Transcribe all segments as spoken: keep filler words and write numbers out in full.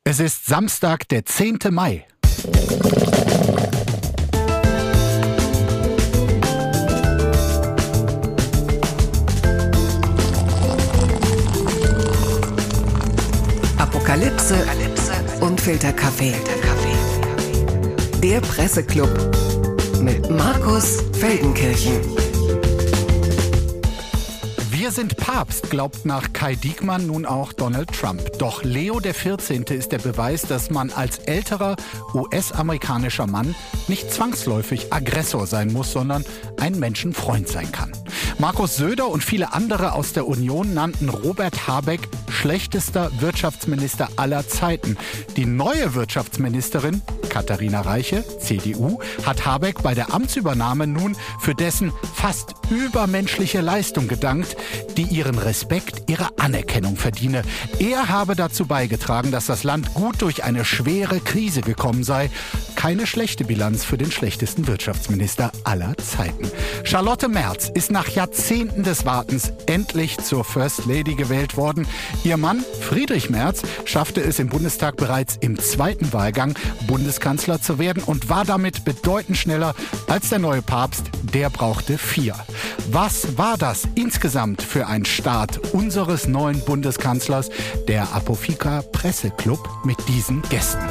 Es ist Samstag, der zehnte Mai. Apokalypse und Filterkaffee. Der Presseclub mit Markus Feldenkirchen. Wir sind Papst, glaubt nach Kai Diekmann nun auch Donald Trump. Doch Leo der vierzehnte ist der Beweis, dass man als älterer U S-amerikanischer Mann nicht zwangsläufig Aggressor sein muss, sondern ein Menschenfreund sein kann. Markus Söder und viele andere aus der Union nannten Robert Habeck schlechtester Wirtschaftsminister aller Zeiten. Die neue Wirtschaftsministerin, Katharina Reiche, C D U, hat Habeck bei der Amtsübernahme nun für dessen fast übermenschliche Leistung gedankt, die ihren Respekt, ihre Anerkennung verdiene. Er habe dazu beigetragen, dass das Land gut durch eine schwere Krise gekommen sei. Keine schlechte Bilanz für den schlechtesten Wirtschaftsminister aller Zeiten. Charlotte Merz ist nach Jahrzehnten des Wartens endlich zur First Lady gewählt worden. Ihr Mann Friedrich Merz schaffte es im Bundestag bereits im zweiten Wahlgang, Bundeskanzler zu werden und war damit bedeutend schneller als der neue Papst. Der brauchte vier. Was war das insgesamt für ein Start unseres neuen Bundeskanzlers? Der Apofika Presseclub mit diesen Gästen.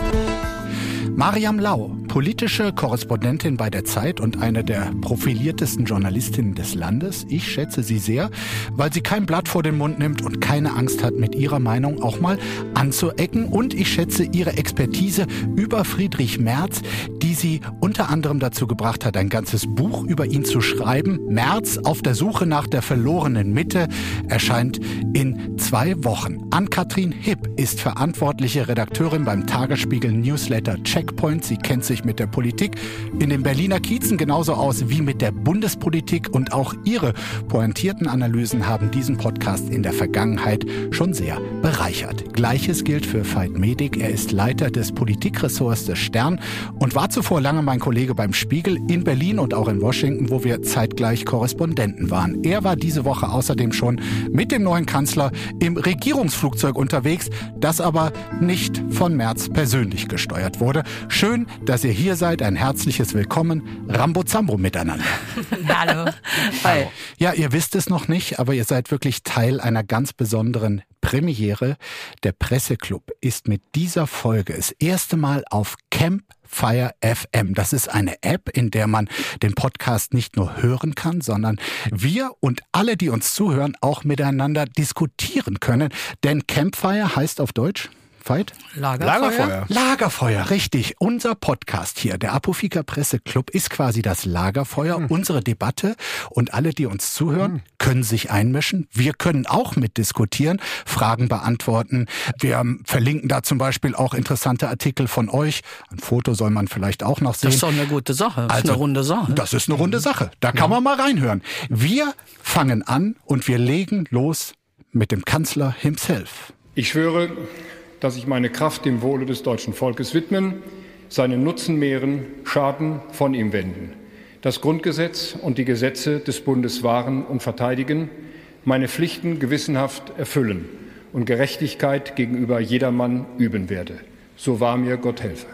Mariam Lau, politische Korrespondentin bei der Zeit und eine der profiliertesten Journalistinnen des Landes. Ich schätze sie sehr, weil sie kein Blatt vor den Mund nimmt und keine Angst hat, mit ihrer Meinung auch mal anzuecken. Und ich schätze ihre Expertise über Friedrich Merz, die sie unter anderem dazu gebracht hat, ein ganzes Buch über ihn zu schreiben. Merz auf der Suche nach der verlorenen Mitte erscheint in zwei Wochen. Ann-Kathrin Hipp ist verantwortliche Redakteurin beim Tagesspiegel Newsletter Checkpoint. Sie kennt sich mit der Politik in den Berliner Kiezen genauso aus wie mit der Bundespolitik und auch ihre pointierten Analysen haben diesen Podcast in der Vergangenheit schon sehr bereichert. Gleiches gilt für Veit Medig. Er ist Leiter des Politikressorts des Stern und war zuvor lange mein Kollege beim Spiegel in Berlin und auch in Washington, wo wir zeitgleich Korrespondenten waren. Er war diese Woche außerdem schon mit dem neuen Kanzler im Regierungsflugzeug unterwegs, das aber nicht von Merz persönlich gesteuert wurde. Schön, dass ihr hier seid. Ein herzliches Willkommen. Rambo Zambo miteinander. Hallo. Hi. Ja, ihr wisst es noch nicht, aber ihr seid wirklich Teil einer ganz besonderen Premiere. Der Presseclub ist mit dieser Folge das erste Mal auf Campfire F M. Das ist eine App, in der man den Podcast nicht nur hören kann, sondern wir und alle, die uns zuhören, auch miteinander diskutieren können. Denn Campfire heißt auf Deutsch... Veit? Lagerfeuer. Lagerfeuer. Lagerfeuer, richtig. Unser Podcast hier, der Apofika Presseclub, ist quasi das Lagerfeuer, hm. unsere Debatte. Und alle, die uns zuhören, hm. können sich einmischen. Wir können auch mitdiskutieren, Fragen beantworten. Wir verlinken da zum Beispiel auch interessante Artikel von euch. Ein Foto soll man vielleicht auch noch sehen. Das ist doch eine gute Sache. Das also, ist eine runde Sache. Das ist eine runde Sache. Da kann ja. man mal reinhören. Wir fangen an und wir legen los mit dem Kanzler himself. Ich schwöre, dass ich meine Kraft dem Wohle des deutschen Volkes widmen, seinen Nutzen mehren, Schaden von ihm wenden, das Grundgesetz und die Gesetze des Bundes wahren und verteidigen, meine Pflichten gewissenhaft erfüllen und Gerechtigkeit gegenüber jedermann üben werde. So wahr mir Gott helfe.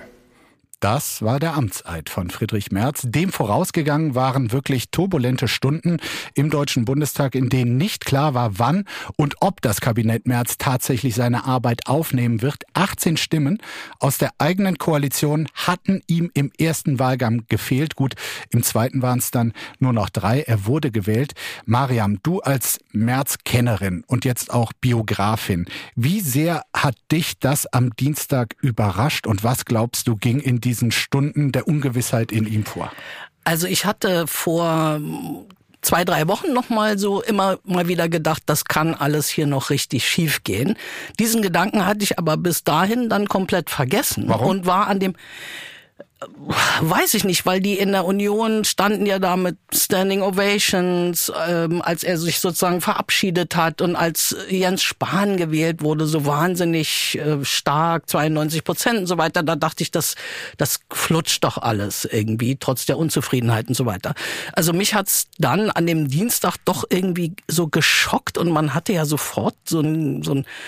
Das war der Amtseid von Friedrich Merz. Dem vorausgegangen waren wirklich turbulente Stunden im Deutschen Bundestag, in denen nicht klar war, wann und ob das Kabinett Merz tatsächlich seine Arbeit aufnehmen wird. achtzehn Stimmen aus der eigenen Koalition hatten ihm im ersten Wahlgang gefehlt. Gut, im zweiten waren es dann nur noch drei. Er wurde gewählt. Mariam, du als Merz-Kennerin und jetzt auch Biografin, wie sehr hat dich das am Dienstag überrascht und was glaubst du, ging in diesen Stunden der Ungewissheit in ihm vor? Also ich hatte vor zwei, drei Wochen noch mal so immer mal wieder gedacht, das kann alles hier noch richtig schief gehen. Diesen Gedanken hatte ich aber bis dahin dann komplett vergessen. Warum? Und war an dem Weiß ich nicht, weil die in der Union standen ja da mit Standing Ovations, ähm, als er sich sozusagen verabschiedet hat und als Jens Spahn gewählt wurde, so wahnsinnig äh, stark, zweiundneunzig Prozent und so weiter, da dachte ich, das, das flutscht doch alles irgendwie, trotz der Unzufriedenheit und so weiter. Also mich hat's dann an dem Dienstag doch irgendwie so geschockt und man hatte ja sofort so ein, so ein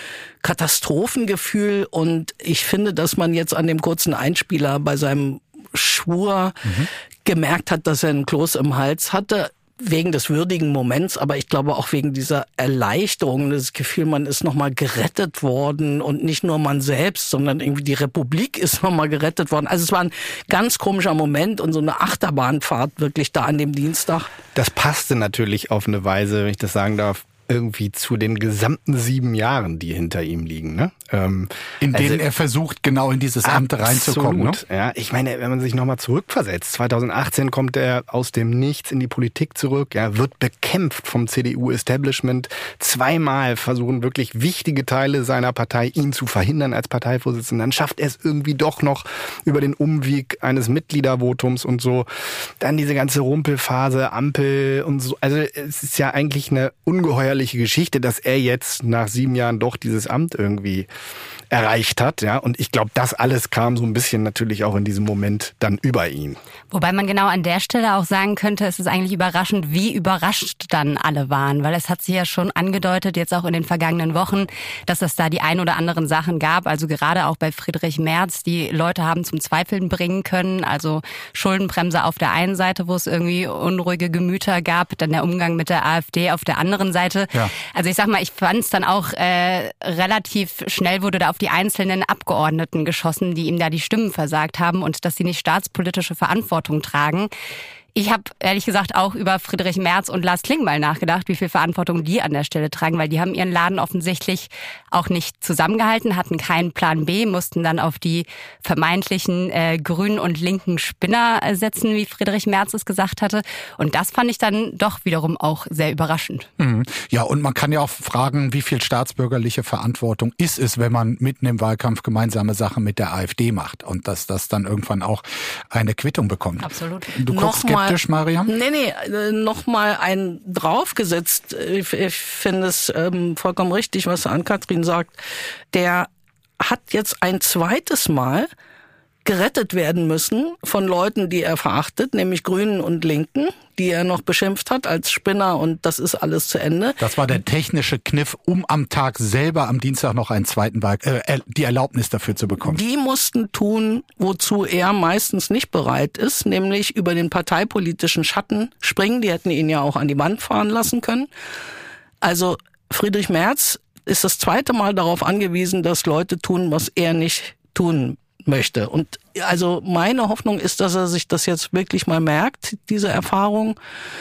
Katastrophengefühl. Und ich finde, dass man jetzt an dem kurzen Einspieler bei seinem Schwur mhm. gemerkt hat, dass er einen Kloß im Hals hatte. Wegen des würdigen Moments, aber ich glaube auch wegen dieser Erleichterung, das Gefühl, man ist nochmal gerettet worden und nicht nur man selbst, sondern irgendwie die Republik ist nochmal gerettet worden. Also es war ein ganz komischer Moment und so eine Achterbahnfahrt wirklich da an dem Dienstag. Das passte natürlich auf eine Weise, wenn ich das sagen darf, irgendwie zu den gesamten sieben Jahren, die hinter ihm liegen, ne? Ähm, in denen also, er versucht, genau in dieses Amt absolut, reinzukommen. Ne? Ja, ich meine, wenn man sich nochmal zurückversetzt, zweitausendachtzehn kommt er aus dem Nichts in die Politik zurück, ja, wird bekämpft vom C D U-Establishment. Zweimal versuchen wirklich wichtige Teile seiner Partei, ihn zu verhindern als Parteivorsitzenden. Dann schafft er es irgendwie doch noch über den Umweg eines Mitgliedervotums und so. Dann diese ganze Rumpelphase, Ampel und so. Also es ist ja eigentlich eine ungeheuerliche Geschichte, dass er jetzt nach sieben Jahren doch dieses Amt irgendwie erreicht hat, ja. Und ich glaube, das alles kam so ein bisschen natürlich auch in diesem Moment dann über ihn. Wobei man genau an der Stelle auch sagen könnte, es ist eigentlich überraschend, wie überrascht dann alle waren. Weil es hat sich ja schon angedeutet, jetzt auch in den vergangenen Wochen, dass es da die ein oder anderen Sachen gab. Also gerade auch bei Friedrich Merz, die Leute haben zum Zweifeln bringen können. Also Schuldenbremse auf der einen Seite, wo es irgendwie unruhige Gemüter gab. Dann der Umgang mit der AfD auf der anderen Seite. Ja. Also ich sag mal, ich fand es dann auch äh, relativ schnell wurde da auf die einzelnen Abgeordneten geschossen, die ihm da die Stimmen versagt haben und dass sie nicht staatspolitische Verantwortung tragen. Ich habe ehrlich gesagt auch über Friedrich Merz und Lars Klingbeil nachgedacht, wie viel Verantwortung die an der Stelle tragen, weil die haben ihren Laden offensichtlich auch nicht zusammengehalten, hatten keinen Plan B, mussten dann auf die vermeintlichen äh, grünen und linken Spinner setzen, wie Friedrich Merz es gesagt hatte. Und das fand ich dann doch wiederum auch sehr überraschend. Mhm. Ja, und man kann ja auch fragen, wie viel staatsbürgerliche Verantwortung ist es, wenn man mitten im Wahlkampf gemeinsame Sachen mit der AfD macht und dass das dann irgendwann auch eine Quittung bekommt. Absolut. Du guckst skeptisch, Mariam? Nee, nee, nochmal einen draufgesetzt. Ich, ich finde es ähm, vollkommen richtig, was Ann-Kathrin sagt. Der hat jetzt ein zweites Mal gerettet werden müssen von Leuten, die er verachtet, nämlich Grünen und Linken, die er noch beschimpft hat als Spinner und das ist alles zu Ende. Das war der technische Kniff, um am Tag selber am Dienstag noch einen zweiten Wahl, äh, die Erlaubnis dafür zu bekommen. Die mussten tun, wozu er meistens nicht bereit ist, nämlich über den parteipolitischen Schatten springen. Die hätten ihn ja auch an die Wand fahren lassen können. Also Friedrich Merz ist das zweite Mal darauf angewiesen, dass Leute tun, was er nicht tun möchte. Und also meine Hoffnung ist, dass er sich das jetzt wirklich mal merkt, diese Erfahrung,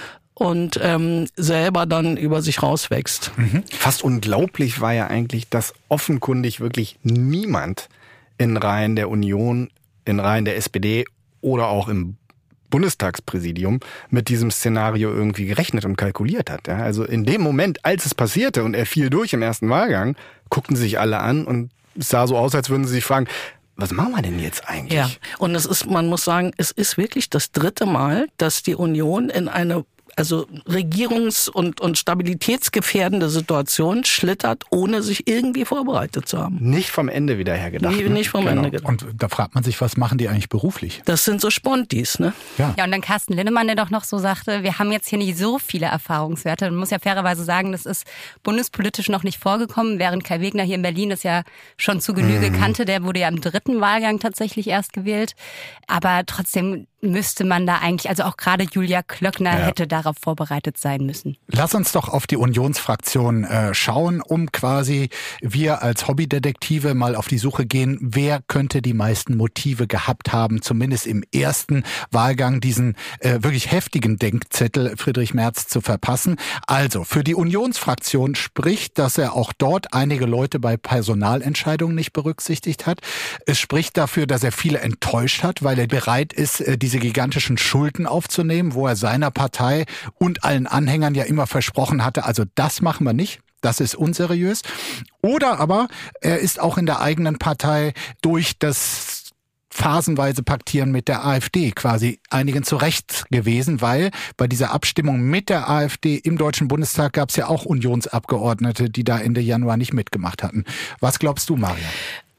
und ähm, selber dann über sich rauswächst. Mhm. Fast unglaublich war ja eigentlich, dass offenkundig wirklich niemand in Reihen der Union, in Reihen der S P D oder auch im Bundestagspräsidium mit diesem Szenario irgendwie gerechnet und kalkuliert hat. Ja, also in dem Moment, als es passierte und er fiel durch im ersten Wahlgang, guckten sich alle an und es sah so aus, als würden sie sich fragen, was machen wir denn jetzt eigentlich? Ja, und es ist, man muss sagen, es ist wirklich das dritte Mal, dass die Union in eine also regierungs- und, und stabilitätsgefährdende Situation schlittert, ohne sich irgendwie vorbereitet zu haben. Nicht vom Ende wieder her gedacht. Nee, ne? Nicht vom genau. Ende gedacht. Und da fragt man sich, was machen die eigentlich beruflich? Das sind so Spontis, ne? Ja. Ja, und dann Carsten Linnemann, der doch noch so sagte, wir haben jetzt hier nicht so viele Erfahrungswerte. Man muss ja fairerweise sagen, das ist bundespolitisch noch nicht vorgekommen, während Kai Wegner hier in Berlin das ja schon zu Genüge mhm. kannte. Der wurde ja im dritten Wahlgang tatsächlich erst gewählt. Aber trotzdem müsste man da eigentlich, also auch gerade Julia Klöckner ja. hätte darauf vorbereitet sein müssen. Lass uns doch auf die Unionsfraktion äh, schauen, um quasi wir als Hobbydetektive mal auf die Suche gehen, wer könnte die meisten Motive gehabt haben, zumindest im ersten Wahlgang diesen äh, wirklich heftigen Denkzettel Friedrich Merz zu verpassen. Also für die Unionsfraktion spricht, dass er auch dort einige Leute bei Personalentscheidungen nicht berücksichtigt hat. Es spricht dafür, dass er viele enttäuscht hat, weil er bereit ist, äh, diese gigantischen Schulden aufzunehmen, wo er seiner Partei und allen Anhängern ja immer versprochen hatte, also das machen wir nicht. Das ist unseriös. Oder aber er ist auch in der eigenen Partei durch das phasenweise Paktieren mit der AfD quasi einigen zurecht gewesen, weil bei dieser Abstimmung mit der AfD im Deutschen Bundestag gab es ja auch Unionsabgeordnete, die da Ende Januar nicht mitgemacht hatten. Was glaubst du, Maria?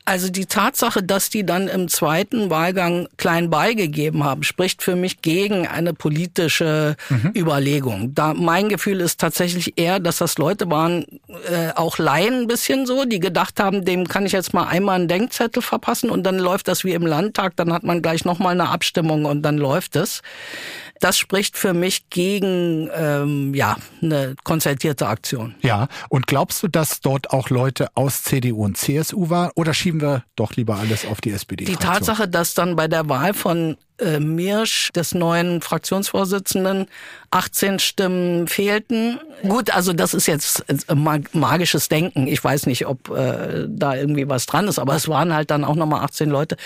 Also die Tatsache, dass die dann im zweiten Wahlgang klein beigegeben haben, spricht für mich gegen eine politische mhm. Überlegung. Da mein Gefühl ist tatsächlich eher, dass das Leute waren, äh, auch Laien ein bisschen so, die gedacht haben, dem kann ich jetzt mal einmal einen Denkzettel verpassen und dann läuft das wie im Landtag, dann hat man gleich nochmal eine Abstimmung und dann läuft es. Das spricht für mich gegen ähm, ja eine konzertierte Aktion. Ja, und glaubst du, dass dort auch Leute aus C D U und C S U waren? Oder schieben wir doch lieber alles auf die S P D? Die Tatsache, dass dann bei der Wahl von äh, Mirsch, des neuen Fraktionsvorsitzenden, achtzehn Stimmen fehlten. Gut, also das ist jetzt magisches Denken. Ich weiß nicht, ob äh, da irgendwie was dran ist, aber es waren halt dann auch nochmal achtzehn Leute.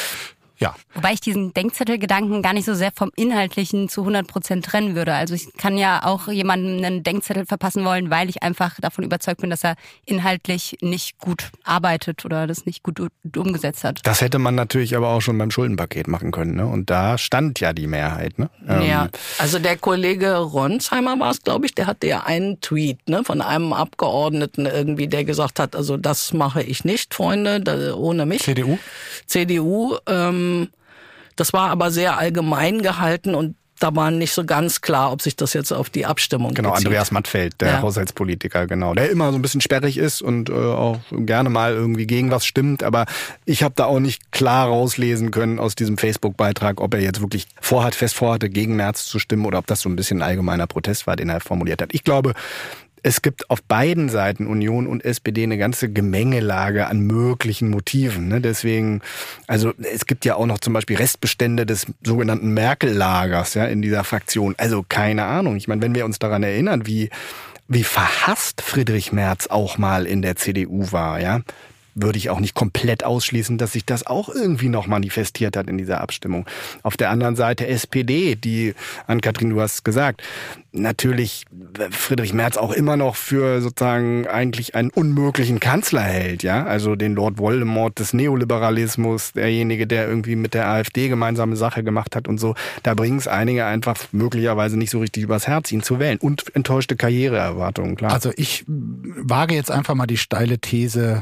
Ja. Wobei ich diesen Denkzettelgedanken gar nicht so sehr vom Inhaltlichen zu hundert Prozent trennen würde. Also ich kann ja auch jemandem einen Denkzettel verpassen wollen, weil ich einfach davon überzeugt bin, dass er inhaltlich nicht gut arbeitet oder das nicht gut umgesetzt hat. Das hätte man natürlich aber auch schon beim Schuldenpaket machen können, ne? Und da stand ja die Mehrheit, ne? Ja, ähm. also der Kollege Ronsheimer war es, glaube ich, der hatte ja einen Tweet, ne, von einem Abgeordneten irgendwie, der gesagt hat, also das mache ich nicht, Freunde, da, ohne mich. C D U? C D U, ähm, das war aber sehr allgemein gehalten und da war nicht so ganz klar, ob sich das jetzt auf die Abstimmung Genau, bezieht. Andreas Mattfeld, der ja. Haushaltspolitiker, genau. Der immer so ein bisschen sperrig ist und äh, auch gerne mal irgendwie gegen was stimmt. Aber ich habe da auch nicht klar rauslesen können aus diesem Facebook-Beitrag, ob er jetzt wirklich vorhat, fest vorhatte, gegen Merz zu stimmen oder ob das so ein bisschen ein allgemeiner Protest war, den er formuliert hat. Ich glaube, es gibt auf beiden Seiten, Union und S P D, eine ganze Gemengelage an möglichen Motiven. Ne? Deswegen, also es gibt ja auch noch zum Beispiel Restbestände des sogenannten Merkel-Lagers, ja, in dieser Fraktion. Also keine Ahnung. Ich meine, wenn wir uns daran erinnern, wie wie verhasst Friedrich Merz auch mal in der C D U war, ja, würde ich auch nicht komplett ausschließen, dass sich das auch irgendwie noch manifestiert hat in dieser Abstimmung. Auf der anderen Seite S P D, die, Ann-Kathrin, du hast gesagt, natürlich Friedrich Merz auch immer noch für sozusagen eigentlich einen unmöglichen Kanzler hält, ja, also den Lord Voldemort des Neoliberalismus, derjenige, der irgendwie mit der AfD gemeinsame Sache gemacht hat und so. Da bringen es einige einfach möglicherweise nicht so richtig übers Herz, ihn zu wählen. Und enttäuschte Karriereerwartungen, klar. Also ich wage jetzt einfach mal die steile These,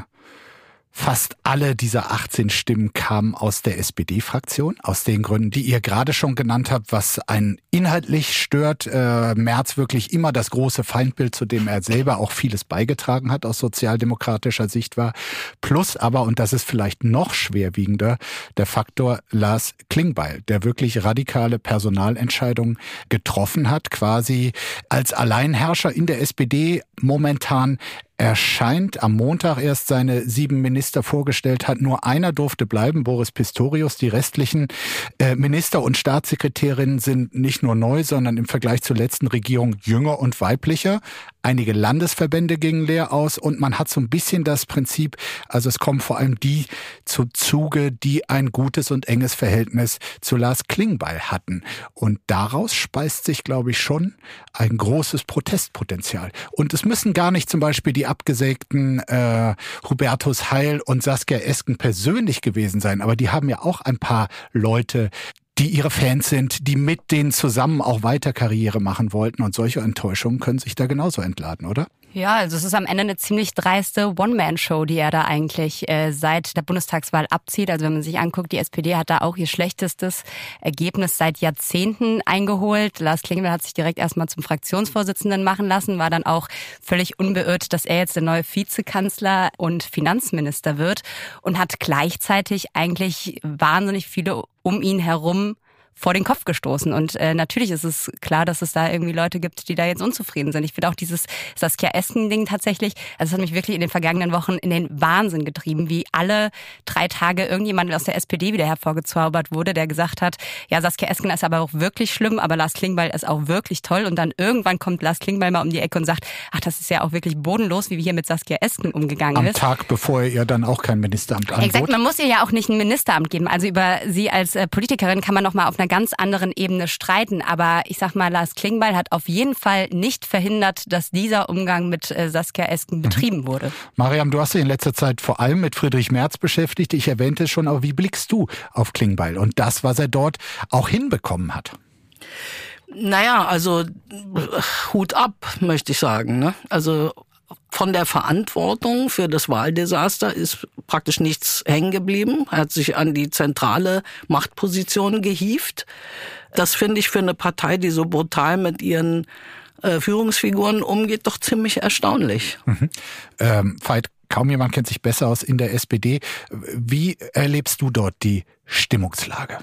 fast alle dieser achtzehn Stimmen kamen aus der S P D-Fraktion, aus den Gründen, die ihr gerade schon genannt habt, was einen inhaltlich stört. Äh, Merz wirklich immer das große Feindbild, zu dem er selber auch vieles beigetragen hat, aus sozialdemokratischer Sicht war. Plus aber, und das ist vielleicht noch schwerwiegender, der Faktor Lars Klingbeil, der wirklich radikale Personalentscheidungen getroffen hat, quasi als Alleinherrscher in der S P D momentan. Er scheint am Montag erst seine sieben Minister vorgestellt hat. Nur einer durfte bleiben, Boris Pistorius. Die restlichen äh, Minister und Staatssekretärinnen sind nicht nur neu, sondern im Vergleich zur letzten Regierung jünger und weiblicher. Einige Landesverbände gingen leer aus und man hat so ein bisschen das Prinzip, also es kommen vor allem die zu Zuge, die ein gutes und enges Verhältnis zu Lars Klingbeil hatten. Und daraus speist sich, glaube ich, schon ein großes Protestpotenzial. Und es müssen gar nicht zum Beispiel die abgesägten äh, Hubertus Heil und Saskia Esken persönlich gewesen sein, aber die haben ja auch ein paar Leute, die ihre Fans sind, die mit denen zusammen auch weiter Karriere machen wollten. Und solche Enttäuschungen können sich da genauso entladen, oder? Ja, also es ist am Ende eine ziemlich dreiste One-Man-Show, die er da eigentlich äh, seit der Bundestagswahl abzieht. Also wenn man sich anguckt, die S P D hat da auch ihr schlechtestes Ergebnis seit Jahrzehnten eingeholt. Lars Klingbeil hat sich direkt erstmal zum Fraktionsvorsitzenden machen lassen, war dann auch völlig unbeirrt, dass er jetzt der neue Vizekanzler und Finanzminister wird und hat gleichzeitig eigentlich wahnsinnig viele um ihn herum vor den Kopf gestoßen. Und äh, natürlich ist es klar, dass es da irgendwie Leute gibt, die da jetzt unzufrieden sind. Ich finde auch dieses Saskia Esken-Ding tatsächlich, also es hat mich wirklich in den vergangenen Wochen in den Wahnsinn getrieben, wie alle drei Tage irgendjemand aus der S P D wieder hervorgezaubert wurde, der gesagt hat, ja, Saskia Esken ist aber auch wirklich schlimm, aber Lars Klingbeil ist auch wirklich toll. Und dann irgendwann kommt Lars Klingbeil mal um die Ecke und sagt, ach, das ist ja auch wirklich bodenlos, wie wir hier mit Saskia Esken umgegangen Am ist. Am Tag, bevor er ihr dann auch kein Ministeramt anbot. Exakt, man muss ihr ja auch nicht ein Ministeramt geben. Also über sie als äh, Politikerin kann man noch mal auf einer ganz anderen Ebene streiten. Aber ich sag mal, Lars Klingbeil hat auf jeden Fall nicht verhindert, dass dieser Umgang mit äh, Saskia Esken betrieben mhm. wurde. Mariam, du hast dich in letzter Zeit vor allem mit Friedrich Merz beschäftigt. Ich erwähnte es schon, aber wie blickst du auf Klingbeil und das, was er dort auch hinbekommen hat? Naja, also Hut ab, möchte ich sagen. Ne? Also von der Verantwortung für das Wahldesaster ist praktisch nichts hängen geblieben. Er hat sich an die zentrale Machtposition gehievt. Das finde ich für eine Partei, die so brutal mit ihren äh, Führungsfiguren umgeht, doch ziemlich erstaunlich. Mhm. Ähm, Veit, kaum jemand kennt sich besser aus in der S P D. Wie erlebst du dort die Stimmungslage?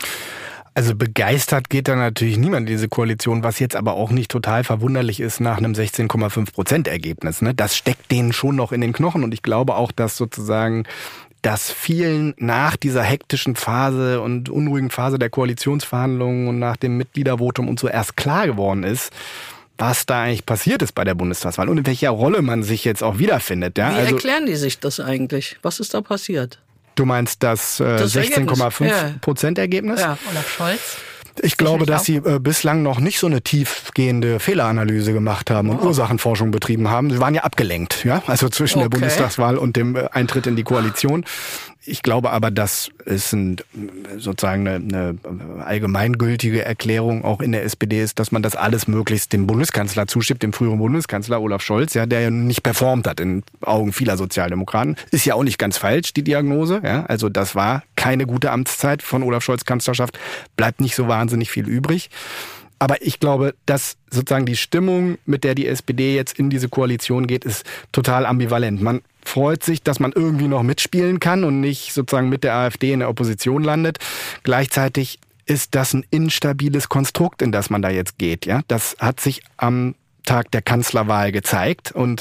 Also begeistert geht da natürlich niemand in diese Koalition, was jetzt aber auch nicht total verwunderlich ist nach einem sechzehn Komma fünf Prozent Ergebnis. Ne? Das steckt denen schon noch in den Knochen und ich glaube auch, dass sozusagen dass vielen nach dieser hektischen Phase und unruhigen Phase der Koalitionsverhandlungen und nach dem Mitgliedervotum und so erst klar geworden ist, was da eigentlich passiert ist bei der Bundestagswahl und in welcher Rolle man sich jetzt auch wiederfindet. Ja? Wie also, erklären die sich das eigentlich? Was ist da passiert? Du meinst das, äh, das sechzehn Komma fünf Prozent Ergebnis? Ja. Olaf Scholz. Ich glaube, dass sie äh, bislang noch nicht so eine tiefgehende Fehleranalyse gemacht haben und oh. Ursachenforschung betrieben haben. Sie waren ja abgelenkt, ja, also zwischen okay. der Bundestagswahl und dem äh, Eintritt in die Koalition. Ich glaube aber, das ist ein, sozusagen eine, eine allgemeingültige Erklärung auch in der S P D ist, dass man das alles möglichst dem Bundeskanzler zuschiebt, dem früheren Bundeskanzler Olaf Scholz, ja, der ja nicht performt hat in Augen vieler Sozialdemokraten. Ist ja auch nicht ganz falsch, die Diagnose. Ja, also das war keine gute Amtszeit von Olaf Scholz Kanzlerschaft. Bleibt nicht so wahnsinnig viel übrig. Aber ich glaube, dass sozusagen die Stimmung, mit der die S P D jetzt in diese Koalition geht, ist total ambivalent. Man freut sich, dass man irgendwie noch mitspielen kann und nicht sozusagen mit der AfD in der Opposition landet. Gleichzeitig ist das ein instabiles Konstrukt, in das man da jetzt geht. Ja, das hat sich am Tag der Kanzlerwahl gezeigt und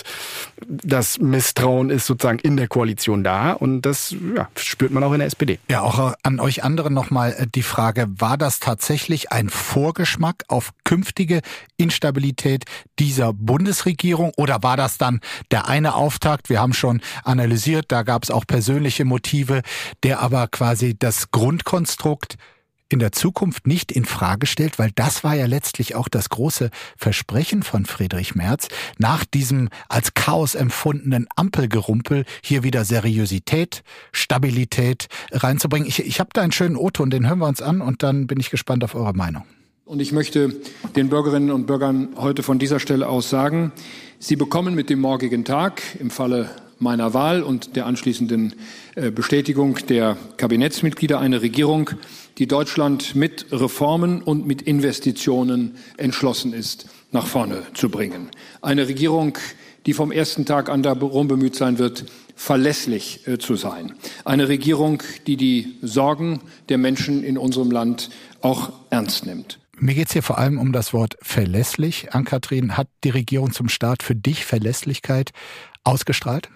das Misstrauen ist sozusagen in der Koalition da und das ja, spürt man auch in der S P D. Ja, auch an euch anderen nochmal die Frage, war das tatsächlich ein Vorgeschmack auf künftige Instabilität dieser Bundesregierung oder war das dann der eine Auftakt? Wir haben schon analysiert, da gab es auch persönliche Motive, der aber quasi das Grundkonstrukt in der Zukunft nicht in Frage stellt, weil das war ja letztlich auch das große Versprechen von Friedrich Merz, nach diesem als Chaos empfundenen Ampelgerumpel hier wieder Seriosität, Stabilität reinzubringen. Ich, ich habe da einen schönen O-Ton, den hören wir uns an und dann bin ich gespannt auf eure Meinung. Und ich möchte den Bürgerinnen und Bürgern heute von dieser Stelle aus sagen, sie bekommen mit dem morgigen Tag im Falle meiner Wahl und der anschließenden Bestätigung der Kabinettsmitglieder eine Regierung, die Deutschland mit Reformen und mit Investitionen entschlossen ist, nach vorne zu bringen. Eine Regierung, die vom ersten Tag an darum bemüht sein wird, verlässlich äh, zu sein. Eine Regierung, die die Sorgen der Menschen in unserem Land auch ernst nimmt. Mir geht's hier vor allem um das Wort verlässlich. Ann-Kathrin, hat die Regierung zum Start für dich Verlässlichkeit ausgestrahlt?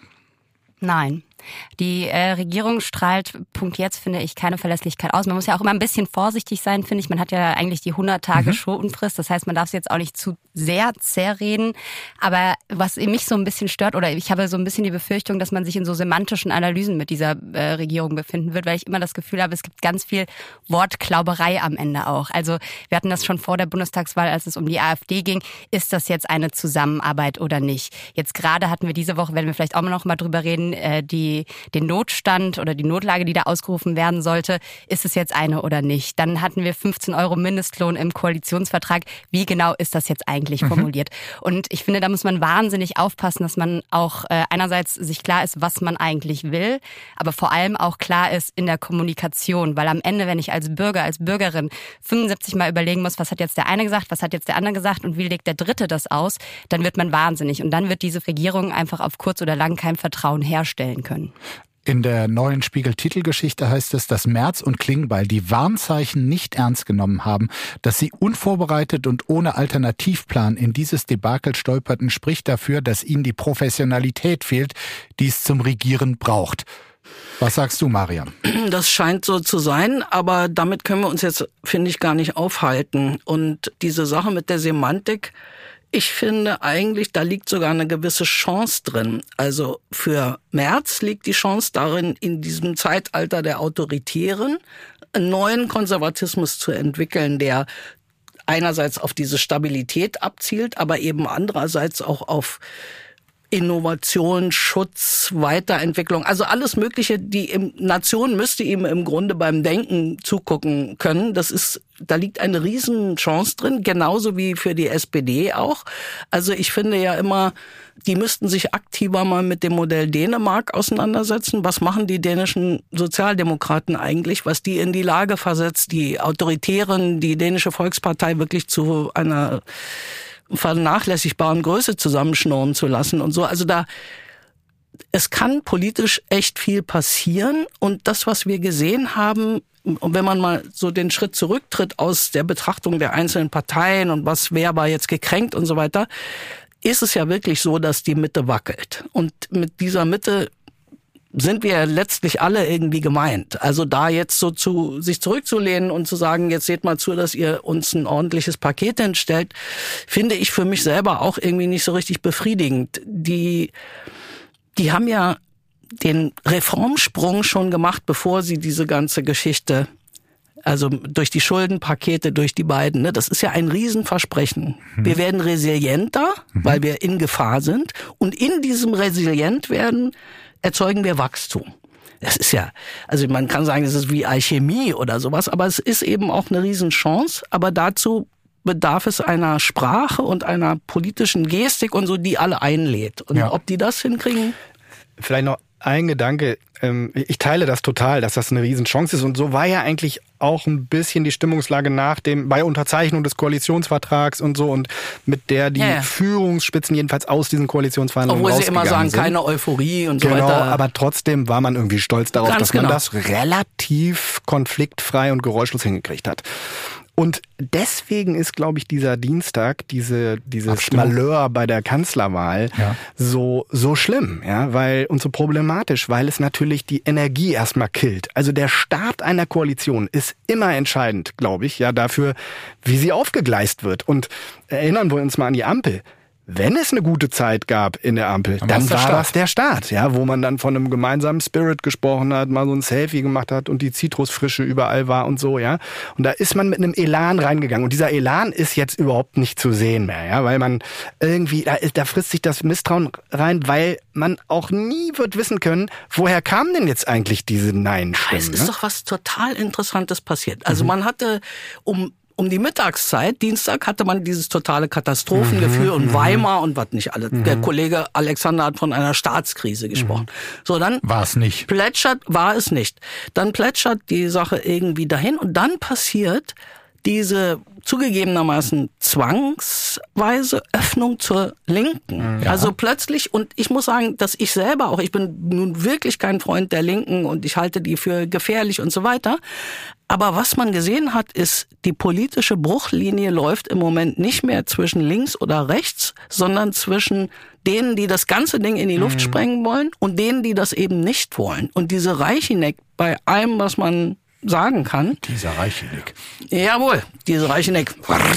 Nein. Die äh, Regierung strahlt, Punkt jetzt, finde ich, keine Verlässlichkeit aus. Man muss ja auch immer ein bisschen vorsichtig sein, finde ich. Man hat ja eigentlich die hundert Tage mhm. Schonfrist. Das heißt, man darf es jetzt auch nicht zu sehr zerreden. Aber was mich so ein bisschen stört, oder ich habe so ein bisschen die Befürchtung, dass man sich in so semantischen Analysen mit dieser äh, Regierung befinden wird, weil ich immer das Gefühl habe, es gibt ganz viel Wortklauberei am Ende auch. Also wir hatten das schon vor der Bundestagswahl, als es um die AfD ging. Ist das jetzt eine Zusammenarbeit oder nicht? Jetzt gerade hatten wir diese Woche, werden wir vielleicht auch noch mal drüber reden, äh, die den Notstand oder die Notlage, die da ausgerufen werden sollte, ist es jetzt eine oder nicht? Dann hatten wir fünfzehn Euro Mindestlohn im Koalitionsvertrag. Wie genau ist das jetzt eigentlich mhm. formuliert? Und ich finde, da muss man wahnsinnig aufpassen, dass man auch äh, einerseits sich klar ist, was man eigentlich will, aber vor allem auch klar ist in der Kommunikation. Weil am Ende, wenn ich als Bürger, als Bürgerin fünfundsiebzig Mal überlegen muss, was hat jetzt der eine gesagt, was hat jetzt der andere gesagt und wie legt der Dritte das aus, dann wird man wahnsinnig. Und dann wird diese Regierung einfach auf kurz oder lang kein Vertrauen herstellen können. In der neuen Spiegel-Titelgeschichte heißt es, dass Merz und Klingbeil die Warnzeichen nicht ernst genommen haben. Dass sie unvorbereitet und ohne Alternativplan in dieses Debakel stolperten, spricht dafür, dass ihnen die Professionalität fehlt, die es zum Regieren braucht. Was sagst du, Mariam? Das scheint so zu sein, aber damit können wir uns jetzt, finde ich, gar nicht aufhalten. Und diese Sache mit der Semantik, ich finde eigentlich, da liegt sogar eine gewisse Chance drin. Also für Merz liegt die Chance darin, in diesem Zeitalter der Autoritären einen neuen Konservatismus zu entwickeln, der einerseits auf diese Stabilität abzielt, aber eben andererseits auch auf Innovation, Schutz, Weiterentwicklung, also alles Mögliche. Die Nation müsste ihm im Grunde beim Denken zugucken können. Das ist da liegt eine Riesenchance drin, genauso wie für die S P D auch. Also ich finde ja immer, die müssten sich aktiver mal mit dem Modell Dänemark auseinandersetzen. Was machen die dänischen Sozialdemokraten eigentlich, was die in die Lage versetzt, die Autoritären, die dänische Volkspartei wirklich zu einer vernachlässigbaren Größe zusammenschnurren zu lassen und so. Also da, es kann politisch echt viel passieren und das, was wir gesehen haben, und wenn man mal so den Schritt zurücktritt aus der Betrachtung der einzelnen Parteien und was, wer war jetzt gekränkt und so weiter, ist es ja wirklich so, dass die Mitte wackelt. Und mit dieser Mitte sind wir letztlich alle irgendwie gemeint. Also da jetzt so zu sich zurückzulehnen und zu sagen, jetzt seht mal zu, dass ihr uns ein ordentliches Paket hinstellt, finde ich für mich selber auch irgendwie nicht so richtig befriedigend. Die, die haben ja den Reformsprung schon gemacht, bevor sie diese ganze Geschichte, also durch die Schuldenpakete, durch die beiden, ne, das ist ja ein Riesenversprechen. Mhm. Wir werden resilienter, mhm. weil wir in Gefahr sind. Und in diesem Resilientwerden erzeugen wir Wachstum. Das ist ja, also man kann sagen, das ist wie Alchemie oder sowas, aber es ist eben auch eine Riesenchance. Aber dazu bedarf es einer Sprache und einer politischen Gestik und so, die alle einlädt. Und ja. ob die das hinkriegen? Vielleicht noch ein Gedanke. Ich teile das total, dass das eine Riesenchance ist. Und so war ja eigentlich auch ein bisschen die Stimmungslage nach dem, bei Unterzeichnung des Koalitionsvertrags und so und mit der die ja, ja. Führungsspitzen jedenfalls aus diesen Koalitionsverhandlungen Obwohl rausgegangen sie immer sagen, sind. Keine Euphorie und so genau, weiter. Aber trotzdem war man irgendwie stolz darauf, Ganz dass genau. man das relativ konfliktfrei und geräuschlos hingekriegt hat. Und deswegen ist, glaube ich, dieser Dienstag, diese, dieses Abstimmung. Malheur bei der Kanzlerwahl ja. so, so schlimm, ja, weil, und so problematisch, weil es natürlich die Energie erstmal killt. Also der Start einer Koalition ist immer entscheidend, glaube ich, ja, dafür, wie sie aufgegleist wird. Und erinnern wir uns mal an die Ampel. Wenn es eine gute Zeit gab in der Ampel, dann, dann war Start. das der Start, ja, wo man dann von einem gemeinsamen Spirit gesprochen hat, mal so ein Selfie gemacht hat und die Zitrusfrische überall war und so, ja. Und da ist man mit einem Elan reingegangen und dieser Elan ist jetzt überhaupt nicht zu sehen mehr, ja, weil man irgendwie, da, ist, da frisst sich das Misstrauen rein, weil man auch nie wird wissen können, woher kamen denn jetzt eigentlich diese Nein-Stimmen. Es ist ne? doch was total Interessantes passiert. Also mhm. man hatte um Um die Mittagszeit, Dienstag, hatte man dieses totale Katastrophengefühl mhm, und Weimar und was nicht alles. Mhm. Der Kollege Alexander hat von einer Staatskrise gesprochen. Mhm. So, dann war es nicht. Plätschert, war es nicht. Dann plätschert die Sache irgendwie dahin und dann passiert diese zugegebenermaßen zwangsweise Öffnung zur Linken. Ja. Also plötzlich, und ich muss sagen, dass ich selber auch, ich bin nun wirklich kein Freund der Linken und ich halte die für gefährlich und so weiter. Aber was man gesehen hat, ist, die politische Bruchlinie läuft im Moment nicht mehr zwischen links oder rechts, sondern zwischen denen, die das ganze Ding in die Luft mhm. sprengen wollen und denen, die das eben nicht wollen. Und diese Reichineck bei allem, was man sagen kann. Dieser Reichineck. Jawohl, diese Reichineck.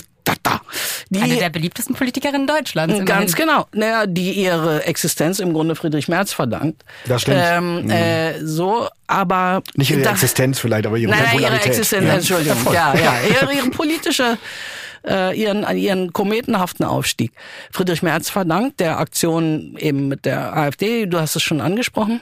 Die, eine der beliebtesten Politikerinnen Deutschlands. Ganz immerhin. Genau. Naja, die ihre Existenz im Grunde Friedrich Merz verdankt. Das stimmt. Ähm, mhm. äh, so, aber nicht ihre da, Existenz vielleicht, aber ihre nein, Popularität. Ihre Existenz, ja. Entschuldigung. Ja, ja, ihre, ihre politische, äh, ihren, ihren kometenhaften Aufstieg. Friedrich Merz verdankt der Aktion eben mit der AfD. Du hast es schon angesprochen.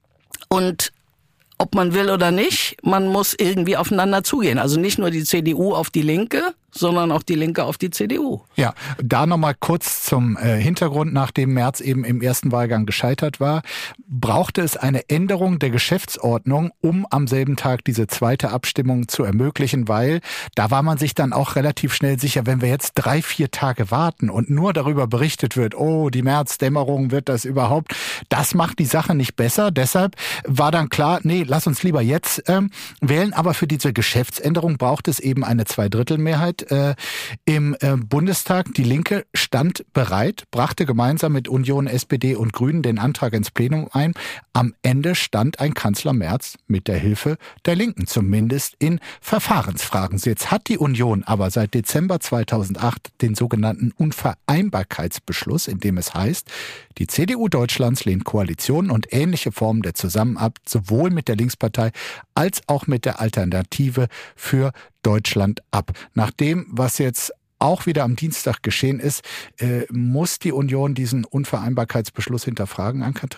Und ob man will oder nicht, man muss irgendwie aufeinander zugehen. Also nicht nur die C D U auf die Linke, sondern auch die Linke auf die C D U. Ja, da nochmal kurz zum äh, Hintergrund, nachdem Merz eben im ersten Wahlgang gescheitert war, brauchte es eine Änderung der Geschäftsordnung, um am selben Tag diese zweite Abstimmung zu ermöglichen, weil da war man sich dann auch relativ schnell sicher, wenn wir jetzt drei, vier Tage warten und nur darüber berichtet wird, oh, die März-Dämmerung, wird das überhaupt, das macht die Sache nicht besser. Deshalb war dann klar, nee, lass uns lieber jetzt ähm, wählen, aber für diese Geschäftsänderung braucht es eben eine Zweidrittelmehrheit Äh, im äh, Bundestag. Die Linke stand bereit, brachte gemeinsam mit Union, S P D und Grünen den Antrag ins Plenum ein. Am Ende stand ein Kanzler Merz mit der Hilfe der Linken, zumindest in Verfahrensfragen. Jetzt hat die Union aber seit Dezember zweitausendacht den sogenannten Unvereinbarkeitsbeschluss, in dem es heißt, die C D U Deutschlands lehnt Koalitionen und ähnliche Formen der Zusammenarbeit sowohl mit der Linkspartei als auch mit der Alternative für Deutschland ab. Nach dem, was jetzt auch wieder am Dienstag geschehen ist, äh, muss die Union diesen Unvereinbarkeitsbeschluss hinterfragen, Ann-Kathrin?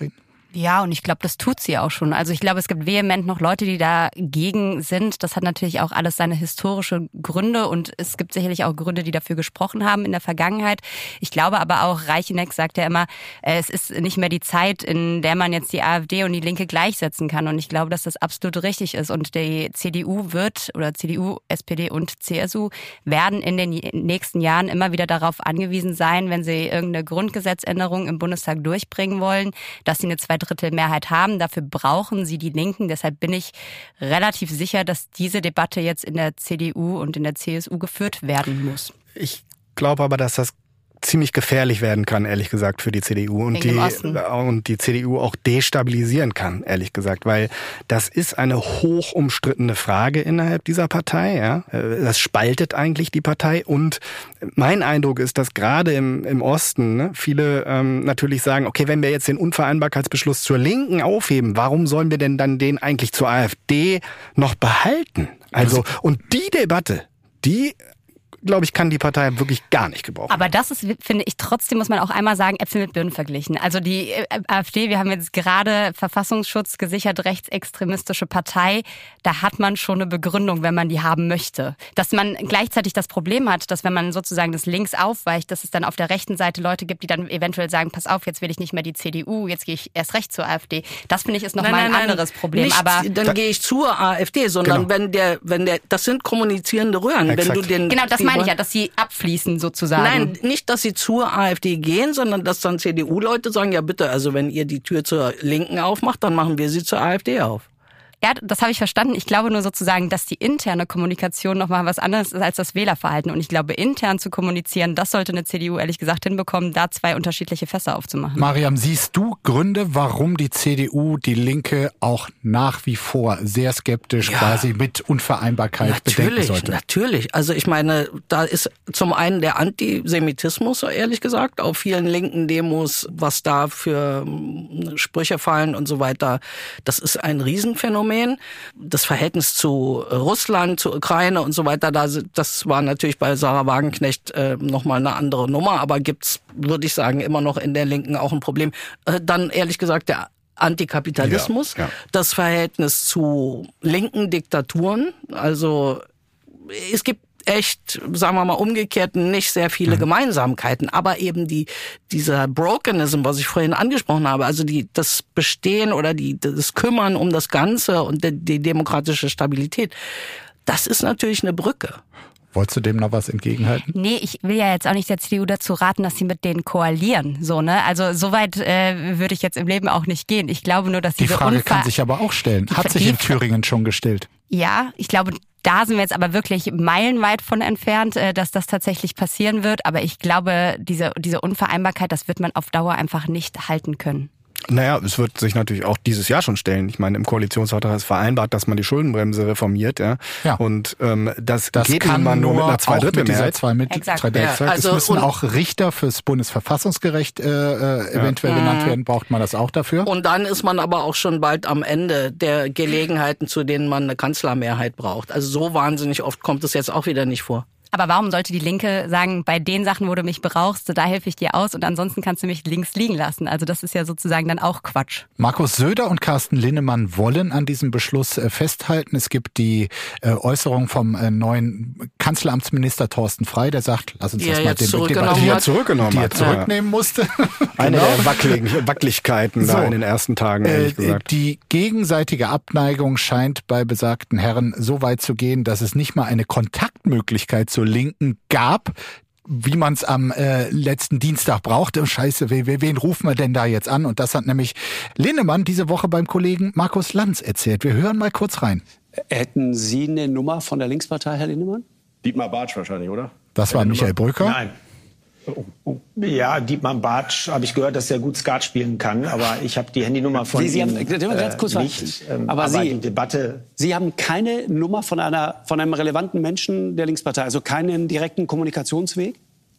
Ja, und ich glaube, das tut sie auch schon. Also ich glaube, es gibt vehement noch Leute, die dagegen sind. Das hat natürlich auch alles seine historische Gründe und es gibt sicherlich auch Gründe, die dafür gesprochen haben in der Vergangenheit. Ich glaube aber auch, Reicheneck sagt ja immer, es ist nicht mehr die Zeit, in der man jetzt die AfD und die Linke gleichsetzen kann. Und ich glaube, dass das absolut richtig ist. Und die C D U wird, oder C D U, S P D und C S U werden in den nächsten Jahren immer wieder darauf angewiesen sein, wenn sie irgendeine Grundgesetzänderung im Bundestag durchbringen wollen, dass sie eine Zweidrittelmehrheit haben. Dafür brauchen sie die Linken. Deshalb bin ich relativ sicher, dass diese Debatte jetzt in der C D U und in der C S U geführt werden muss. Ich glaube aber, dass das ziemlich gefährlich werden kann, ehrlich gesagt, für die C D U und die, und die C D U auch destabilisieren kann, ehrlich gesagt, weil das ist eine hoch umstrittene Frage innerhalb dieser Partei, ja. Das spaltet eigentlich die Partei und mein Eindruck ist, dass gerade im, im Osten ne, viele ähm, natürlich sagen, okay, wenn wir jetzt den Unvereinbarkeitsbeschluss zur Linken aufheben, warum sollen wir denn dann den eigentlich zur AfD noch behalten? Also, und die Debatte, die glaube ich, kann die Partei wirklich gar nicht gebrauchen. Aber das ist, finde ich, trotzdem muss man auch einmal sagen, Äpfel mit Birnen verglichen. Also die AfD, wir haben jetzt gerade Verfassungsschutz gesichert, rechtsextremistische Partei. Da hat man schon eine Begründung, wenn man die haben möchte. Dass man gleichzeitig das Problem hat, dass wenn man sozusagen das links aufweicht, dass es dann auf der rechten Seite Leute gibt, die dann eventuell sagen, pass auf, jetzt will ich nicht mehr die C D U, jetzt gehe ich erst recht zur AfD. Das finde ich ist nochmal ein anderes Problem. Nicht, aber dann da, gehe ich zur AfD, sondern genau. wenn der, wenn der, das sind kommunizierende Röhren. Exakt. Wenn du den, genau, das meine ich ja, dass sie abfließen sozusagen. Nein, nicht, dass sie zur AfD gehen, sondern dass dann C D U-Leute sagen, ja bitte, also wenn ihr die Tür zur Linken aufmacht, dann machen wir sie zur AfD auf. Ja, das habe ich verstanden. Ich glaube nur sozusagen, dass die interne Kommunikation nochmal was anderes ist als das Wählerverhalten. Und ich glaube, intern zu kommunizieren, das sollte eine C D U ehrlich gesagt hinbekommen, da zwei unterschiedliche Fässer aufzumachen. Mariam, siehst du Gründe, warum die C D U die Linke auch nach wie vor sehr skeptisch ja. quasi mit Unvereinbarkeit natürlich, bedenken sollte? Natürlich. Also ich meine, da ist zum einen der Antisemitismus, ehrlich gesagt, auf vielen linken Demos, was da für Sprüche fallen und so weiter. Das ist ein Riesenphänomen. Das Verhältnis zu Russland, zur Ukraine und so weiter, das war natürlich bei Sarah Wagenknecht äh, nochmal eine andere Nummer, aber gibt's, würde ich sagen, immer noch in der Linken auch ein Problem. Äh, dann ehrlich gesagt der Antikapitalismus, ja, ja. das Verhältnis zu linken Diktaturen, also es gibt echt, sagen wir mal umgekehrt, nicht sehr viele mhm. Gemeinsamkeiten, aber eben die dieser Brokenism, was ich vorhin angesprochen habe, also die das Bestehen oder die das Kümmern um das Ganze und die, die demokratische Stabilität, das ist natürlich eine Brücke. Wolltest du dem noch was entgegenhalten? Nee, ich will ja jetzt auch nicht der C D U dazu raten, dass sie mit denen koalieren. So, ne? Also so weit äh, würde ich jetzt im Leben auch nicht gehen. Ich glaube nur, dass die diese Frage Unver- kann sich aber auch stellen. Hat sich in Thüringen schon gestellt? Ja, ich glaube, da sind wir jetzt aber wirklich meilenweit von entfernt, dass das tatsächlich passieren wird. Aber ich glaube, diese, diese Unvereinbarkeit, das wird man auf Dauer einfach nicht halten können. Naja, es wird sich natürlich auch dieses Jahr schon stellen. Ich meine, im Koalitionsvertrag ist vereinbart, dass man die Schuldenbremse reformiert. Ja. ja. Und ähm, das, das geht kann man nur mit einer Zweidrittelmehrheit. Zwei mit Exakt. Ja. Also es müssen auch Richter fürs Bundesverfassungsgericht äh, äh, eventuell ja. genannt werden. Braucht man das auch dafür? Und dann ist man aber auch schon bald am Ende der Gelegenheiten, zu denen man eine Kanzlermehrheit braucht. Also so wahnsinnig oft kommt es jetzt auch wieder nicht vor. Aber warum sollte die Linke sagen, bei den Sachen, wo du mich brauchst, da helfe ich dir aus und ansonsten kannst du mich links liegen lassen? Also das ist ja sozusagen dann auch Quatsch. Markus Söder und Carsten Linnemann wollen an diesem Beschluss festhalten. Es gibt die äh, Äußerung vom äh, neuen Kanzleramtsminister Thorsten Frey, der sagt, lass uns die das mal den zurückgenommen die er zurückgenommen die hat. er zurücknehmen ja. musste. Eine genau. der Wackeligen, Wackeligkeiten so, da in den ersten Tagen, ehrlich äh, gesagt. Die gegenseitige Abneigung scheint bei besagten Herren so weit zu gehen, dass es nicht mal eine Kontaktmöglichkeit zur Linken gab. Gab, wie man es am äh, letzten Dienstag brauchte. Scheiße, wen, wen rufen wir denn da jetzt an? Und das hat nämlich Linnemann diese Woche beim Kollegen Markus Lanz erzählt. Wir hören mal kurz rein. Hätten Sie eine Nummer von der Linkspartei, Herr Linnemann? Dietmar Bartsch wahrscheinlich, oder? Das war Michael Brücker. Nein. Oh, oh. Ja, Dietmar Bartsch habe ich gehört, dass er gut Skat spielen kann, aber ich habe die Handynummer von Sie, Sie haben, ihm ganz kurz äh, nicht. Ähm, aber, aber Sie, die Debatte. Sie haben keine Nummer von einer von einem relevanten Menschen der Linkspartei, also keinen direkten Kommunikationsweg?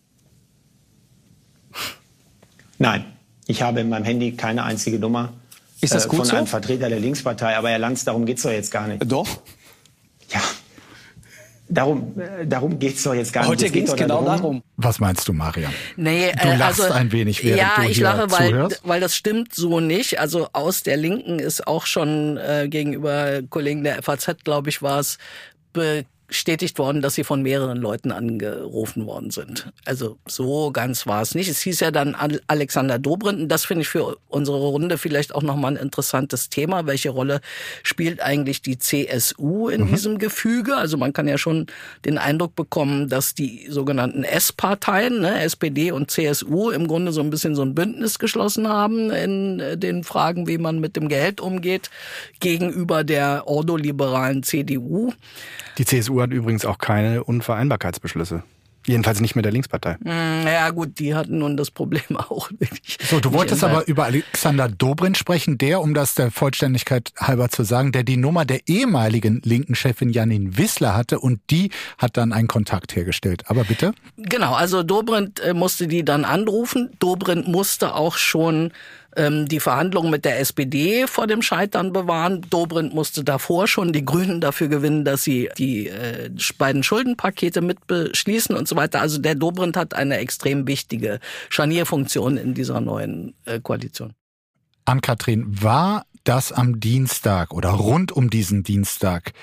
Nein, ich habe in meinem Handy keine einzige Nummer Ist das gut äh, von so? einem Vertreter der Linkspartei. Aber Herr Lanz, darum geht's doch jetzt gar nicht. Doch. Ja. darum, darum geht's doch jetzt gar Heute nicht. Heute geht es genau darum. darum. Was meinst du, Mariam? Nee, du lachst also, ein wenig, während ja, du hier ich lache, weil, zuhörst. weil das stimmt so nicht. Also aus der Linken ist auch schon äh, gegenüber Kollegen der F A Z, glaube ich, war es, bestätigt worden, dass sie von mehreren Leuten angerufen worden sind. Also so ganz war es nicht. Es hieß ja dann Alexander Dobrindt, und das finde ich für unsere Runde vielleicht auch nochmal ein interessantes Thema. Welche Rolle spielt eigentlich die C S U in mhm. diesem Gefüge? Also man kann ja schon den Eindruck bekommen, dass die sogenannten S-Parteien, ne, S P D und C S U, im Grunde so ein bisschen so ein Bündnis geschlossen haben in den Fragen, wie man mit dem Geld umgeht, gegenüber der ordoliberalen C D U. Die C S U hat übrigens auch keine Unvereinbarkeitsbeschlüsse. Jedenfalls nicht mit der Linkspartei. Ja gut, die hatten nun das Problem auch. So, du wolltest aber über Alexander Dobrindt sprechen, der, um das der Vollständigkeit halber zu sagen, der die Nummer der ehemaligen linken Chefin Janine Wissler hatte, und die hat dann einen Kontakt hergestellt. Aber bitte? Genau, also Dobrindt musste die dann anrufen. Dobrindt musste auch schon ähm, die Verhandlungen mit der S P D vor dem Scheitern bewahren. Dobrindt musste davor schon die Grünen dafür gewinnen, dass sie die äh, beiden Schuldenpakete mit beschließen und so weiter. Also der Dobrindt hat eine extrem wichtige Scharnierfunktion in dieser neuen äh, Koalition. Ann-Kathrin, war das am Dienstag oder rund um diesen Dienstag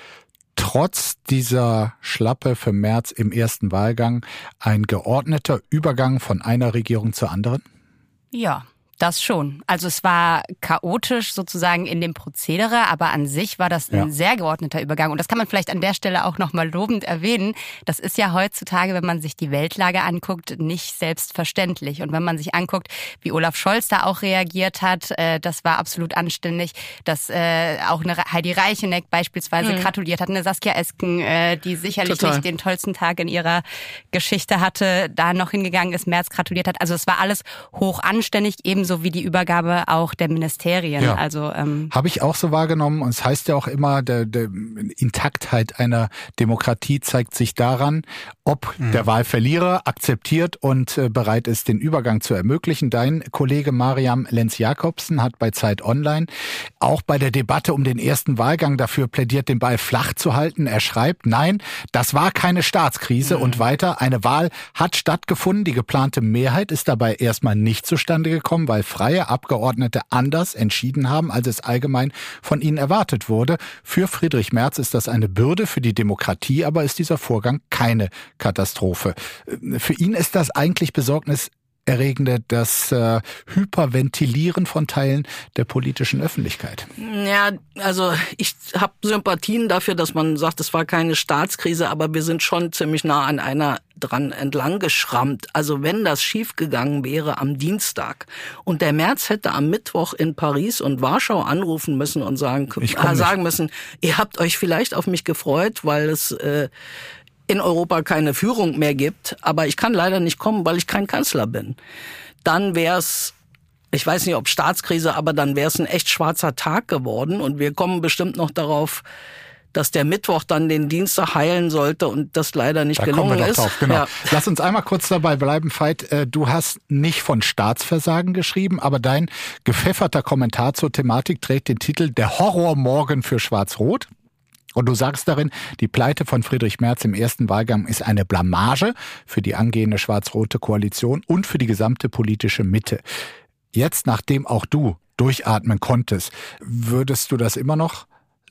trotz dieser Schlappe für Merz im ersten Wahlgang ein geordneter Übergang von einer Regierung zur anderen? Ja. Das schon. Also es war chaotisch sozusagen in dem Prozedere, aber an sich war das ein ja. sehr geordneter Übergang. Und das kann man vielleicht an der Stelle auch nochmal lobend erwähnen. Das ist ja heutzutage, wenn man sich die Weltlage anguckt, nicht selbstverständlich. Und wenn man sich anguckt, wie Olaf Scholz da auch reagiert hat, äh, das war absolut anständig. Dass äh, auch eine Heidi Reicheneck beispielsweise mhm. gratuliert hat, eine Saskia Esken, äh, die sicherlich Total. nicht den tollsten Tag in ihrer Geschichte hatte, da noch hingegangen ist, Merz gratuliert hat. Also es war alles hoch anständig, ebenso so wie die Übergabe auch der Ministerien. Ja. Also ähm habe ich auch so wahrgenommen. Und es heißt ja auch immer, der, der Intaktheit einer Demokratie zeigt sich daran, ob mhm. der Wahlverlierer akzeptiert und äh, bereit ist, den Übergang zu ermöglichen. Dein Kollege Mariam Lenz-Jakobsen hat bei Zeit Online auch bei der Debatte um den ersten Wahlgang dafür plädiert, den Ball flach zu halten. Er schreibt, nein, das war keine Staatskrise. Mhm. Und weiter, eine Wahl hat stattgefunden. Die geplante Mehrheit ist dabei erstmal nicht zustande gekommen, weil freie Abgeordnete anders entschieden haben, als es allgemein von ihnen erwartet wurde. Für Friedrich Merz ist das eine Bürde, für die Demokratie aber ist dieser Vorgang keine Katastrophe. Für ihn ist das eigentlich besorgniserregende, das äh, Hyperventilieren von Teilen der politischen Öffentlichkeit. Ja, also ich habe Sympathien dafür, dass man sagt, es war keine Staatskrise, aber wir sind schon ziemlich nah an einer dran entlang geschrammt. Also wenn das schiefgegangen wäre am Dienstag und der Merz hätte am Mittwoch in Paris und Warschau anrufen müssen und sagen, äh, sagen müssen, ihr habt euch vielleicht auf mich gefreut, weil es äh, in Europa keine Führung mehr gibt, aber ich kann leider nicht kommen, weil ich kein Kanzler bin. Dann wäre es, ich weiß nicht, ob Staatskrise, aber dann wäre es ein echt schwarzer Tag geworden und wir kommen bestimmt noch darauf, dass der Mittwoch dann den Dienstag heilen sollte und das leider nicht da gelungen kommen wir doch ist. Drauf, genau. Ja. Lass uns einmal kurz dabei bleiben, Veit. Du hast nicht von Staatsversagen geschrieben, aber dein gepfefferter Kommentar zur Thematik trägt den Titel Der Horrormorgen für Schwarz-Rot. Und du sagst darin, die Pleite von Friedrich Merz im ersten Wahlgang ist eine Blamage für die angehende schwarz-rote Koalition und für die gesamte politische Mitte. Jetzt, nachdem auch du durchatmen konntest, würdest du das immer noch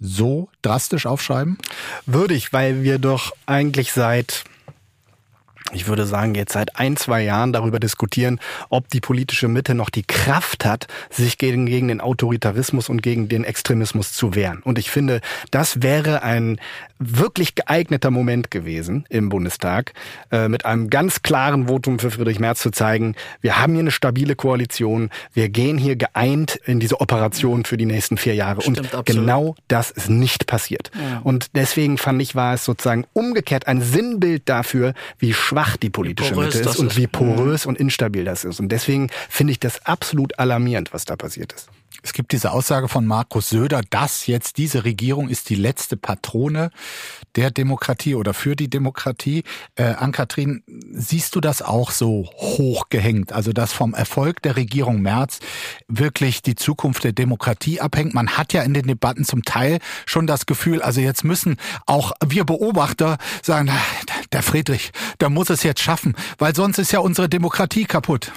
so drastisch aufschreiben? Würde ich, weil wir doch eigentlich seit, ich würde sagen, jetzt seit ein, zwei Jahren darüber diskutieren, ob die politische Mitte noch die Kraft hat, sich gegen, gegen den Autoritarismus und gegen den Extremismus zu wehren. Und ich finde, das wäre ein wirklich geeigneter Moment gewesen im Bundestag, äh, mit einem ganz klaren Votum für Friedrich Merz zu zeigen, wir haben hier eine stabile Koalition, wir gehen hier geeint in diese Operation für die nächsten vier Jahre. Stimmt, und absolut. Genau das ist nicht passiert. Ja. Und deswegen fand ich, war es sozusagen umgekehrt ein Sinnbild dafür, wie schwach die politische Mitte ist und wie porös und instabil das ist. Und deswegen finde ich das absolut alarmierend, was da passiert ist. Es gibt diese Aussage von Markus Söder, dass jetzt diese Regierung ist die letzte Patrone der Demokratie oder für die Demokratie. Äh, Ann-Kathrin, siehst du das auch so hochgehängt? Also dass vom Erfolg der Regierung Merz wirklich die Zukunft der Demokratie abhängt? Man hat ja in den Debatten zum Teil schon das Gefühl, also jetzt müssen auch wir Beobachter sagen, der Friedrich, der muss es jetzt schaffen, weil sonst ist ja unsere Demokratie kaputt.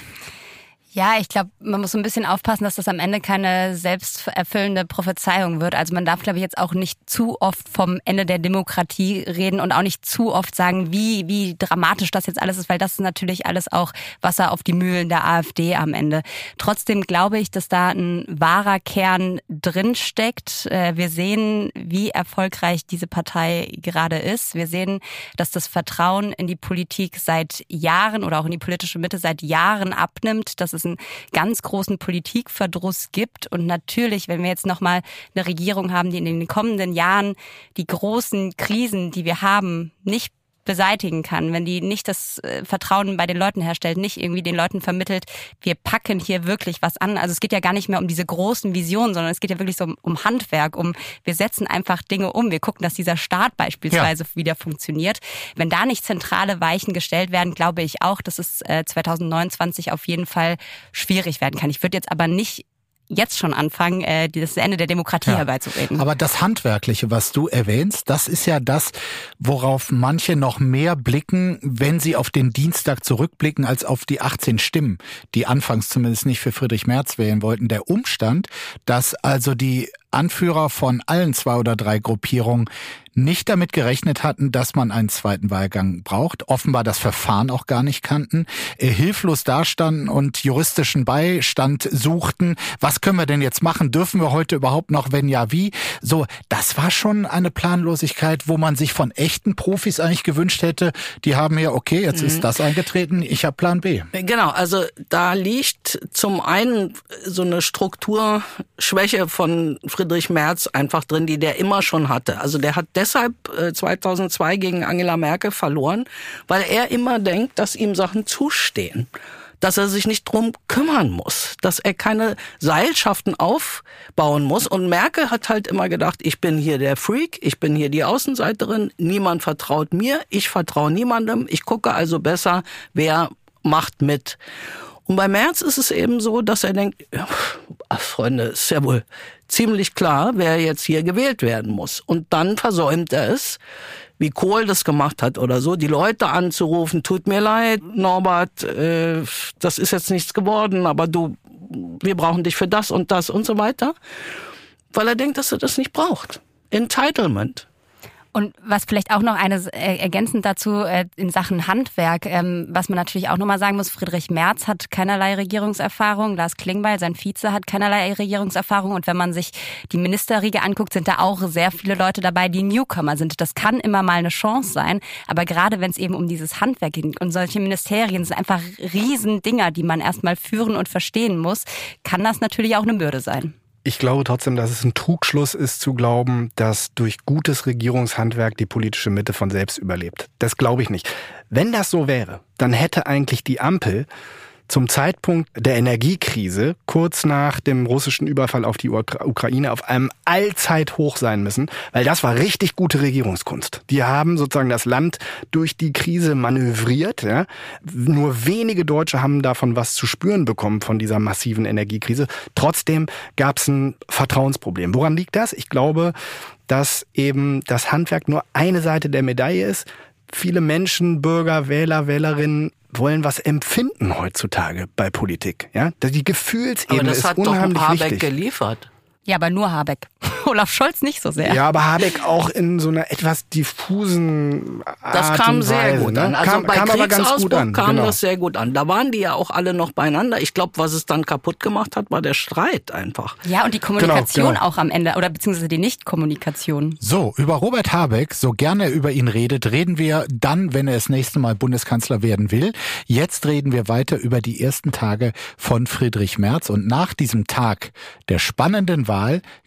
Ja, ich glaube, man muss so ein bisschen aufpassen, dass das am Ende keine selbsterfüllende Prophezeiung wird. Also man darf, glaube ich, jetzt auch nicht zu oft vom Ende der Demokratie reden und auch nicht zu oft sagen, wie wie dramatisch das jetzt alles ist, weil das ist natürlich alles auch Wasser auf die Mühlen der AfD am Ende. Trotzdem glaube ich, dass da ein wahrer Kern drin steckt. Wir sehen, wie erfolgreich diese Partei gerade ist. Wir sehen, dass das Vertrauen in die Politik seit Jahren oder auch in die politische Mitte seit Jahren abnimmt, dass es einen ganz großen Politikverdruss gibt. Und natürlich, wenn wir jetzt nochmal eine Regierung haben, die in den kommenden Jahren die großen Krisen, die wir haben, nicht beseitigen kann, wenn die nicht das Vertrauen bei den Leuten herstellt, nicht irgendwie den Leuten vermittelt, wir packen hier wirklich was an. Also es geht ja gar nicht mehr um diese großen Visionen, sondern es geht ja wirklich so um, um Handwerk, um wir setzen einfach Dinge um. Wir gucken, dass dieser Staat beispielsweise ja. wieder funktioniert. Wenn da nicht zentrale Weichen gestellt werden, glaube ich auch, dass es äh, zwanzig neunundzwanzig auf jeden Fall schwierig werden kann. Ich würde jetzt aber nicht jetzt schon anfangen, äh, das Ende der Demokratie ja. herbeizureden. Aber das Handwerkliche, was du erwähnst, das ist ja das, worauf manche noch mehr blicken, wenn sie auf den Dienstag zurückblicken, als auf die achtzehn Stimmen, die anfangs zumindest nicht für Friedrich Merz wählen wollten. Der Umstand, dass also die Anführer von allen zwei oder drei Gruppierungen nicht damit gerechnet hatten, dass man einen zweiten Wahlgang braucht, offenbar das Verfahren auch gar nicht kannten, äh, hilflos dastanden und juristischen Beistand suchten. Was können wir denn jetzt machen? Dürfen wir heute überhaupt noch? Wenn ja, wie? So, das war schon eine Planlosigkeit, wo man sich von echten Profis eigentlich gewünscht hätte, die haben ja, okay, jetzt mhm. ist das eingetreten, ich habe Plan B. Genau, also da liegt zum einen so eine Strukturschwäche von Friedrich Merz einfach drin, die der immer schon hatte. Also der hat deshalb zweitausendzwei gegen Angela Merkel verloren, weil er immer denkt, dass ihm Sachen zustehen, dass er sich nicht drum kümmern muss, dass er keine Seilschaften aufbauen muss. Und Merkel hat halt immer gedacht, ich bin hier der Freak, ich bin hier die Außenseiterin, niemand vertraut mir, ich vertraue niemandem, ich gucke also besser, wer macht mit. Und bei Merz ist es eben so, dass er denkt, ja, Freunde, ist ja wohl ziemlich klar, wer jetzt hier gewählt werden muss. Und dann versäumt er es, wie Kohl das gemacht hat oder so, die Leute anzurufen, tut mir leid, Norbert, äh, das ist jetzt nichts geworden, aber du, wir brauchen dich für das und das und so weiter, weil er denkt, dass er das nicht braucht. Entitlement. Und was vielleicht auch noch eine äh, ergänzend dazu äh, in Sachen Handwerk, ähm, was man natürlich auch nochmal sagen muss, Friedrich Merz hat keinerlei Regierungserfahrung, Lars Klingbeil, sein Vize, hat keinerlei Regierungserfahrung und wenn man sich die Ministerriege anguckt, sind da auch sehr viele Leute dabei, die Newcomer sind. Das kann immer mal eine Chance sein, aber gerade wenn es eben um dieses Handwerk geht und solche Ministerien sind einfach Riesendinger, die man erstmal führen und verstehen muss, kann das natürlich auch eine Bürde sein. Ich glaube trotzdem, dass es ein Trugschluss ist zu glauben, dass durch gutes Regierungshandwerk die politische Mitte von selbst überlebt. Das glaube ich nicht. Wenn das so wäre, dann hätte eigentlich die Ampel zum Zeitpunkt der Energiekrise, kurz nach dem russischen Überfall auf die Ukraine, auf einem Allzeithoch sein müssen, weil das war richtig gute Regierungskunst. Die haben sozusagen das Land durch die Krise manövriert. Ja. Nur wenige Deutsche haben davon was zu spüren bekommen von dieser massiven Energiekrise. Trotzdem gab es ein Vertrauensproblem. Woran liegt das? Ich glaube, dass eben das Handwerk nur eine Seite der Medaille ist. Viele Menschen, Bürger, Wähler, Wählerinnen wollen was empfinden heutzutage bei Politik. Ja, die Gefühlsebene ist unheimlich wichtig. Aber das hat doch Habeck geliefert. Ja, aber nur Habeck. Olaf Scholz nicht so sehr. Ja, aber Habeck auch in so einer etwas diffusen Art Das kam und sehr Weise, gut ne? an. Also kam, bei kam aber ganz gut an. kam genau. das sehr gut an. Da waren die ja auch alle noch beieinander. Ich glaube, was es dann kaputt gemacht hat, war der Streit einfach. Ja, und die Kommunikation genau, genau. auch am Ende, oder beziehungsweise die Nicht-Kommunikation. So, über Robert Habeck, so gerne er über ihn redet, reden wir dann, wenn er das nächste Mal Bundeskanzler werden will. Jetzt reden wir weiter über die ersten Tage von Friedrich Merz. Und nach diesem Tag der spannenden Wahl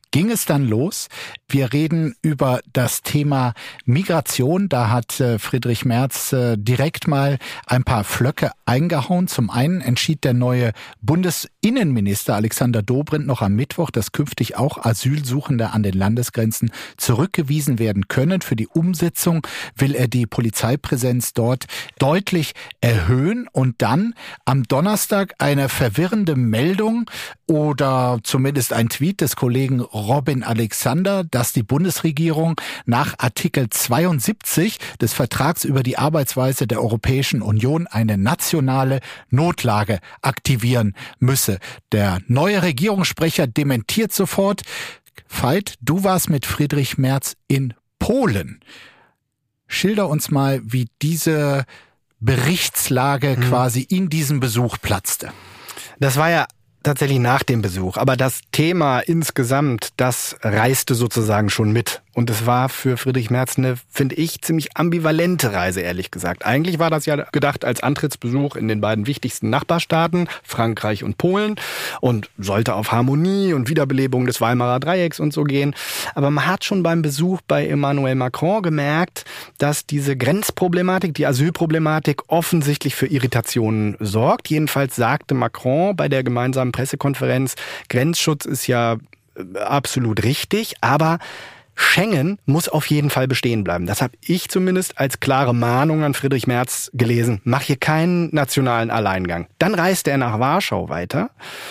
ging es dann los. Wir reden über das Thema Migration. Da hat äh, Friedrich Merz äh, direkt mal ein paar Flöcke eingehauen. Zum einen entschied der neue Bundesinnenminister Alexander Dobrindt noch am Mittwoch, dass künftig auch Asylsuchende an den Landesgrenzen zurückgewiesen werden können. Für die Umsetzung will er die Polizeipräsenz dort deutlich erhöhen. Und dann am Donnerstag eine verwirrende Meldung oder zumindest ein Tweet des Kollegen Robin Alexander, dass die Bundesregierung nach Artikel zweiundsiebzig des Vertrags über die Arbeitsweise der Europäischen Union eine nationale Notlage aktivieren müsse. Der neue Regierungssprecher dementiert sofort. Veit, du warst mit Friedrich Merz in Polen. Schilder uns mal, wie diese Berichtslage mhm. quasi in diesem Besuch platzte. Das war ja tatsächlich nach dem Besuch. Aber das Thema insgesamt, das reiste sozusagen schon mit. Und es war für Friedrich Merz eine, finde ich, ziemlich ambivalente Reise, ehrlich gesagt. Eigentlich war das ja gedacht als Antrittsbesuch in den beiden wichtigsten Nachbarstaaten, Frankreich und Polen, und sollte auf Harmonie und Wiederbelebung des Weimarer Dreiecks und so gehen. Aber man hat schon beim Besuch bei Emmanuel Macron gemerkt, dass diese Grenzproblematik, die Asylproblematik offensichtlich für Irritationen sorgt. Jedenfalls sagte Macron bei der gemeinsamen Pressekonferenz, Grenzschutz ist ja absolut richtig, aber Schengen muss auf jeden Fall bestehen bleiben. Das habe ich zumindest als klare Mahnung an Friedrich Merz gelesen. Mach hier keinen nationalen Alleingang. Dann reiste er nach Warschau weiter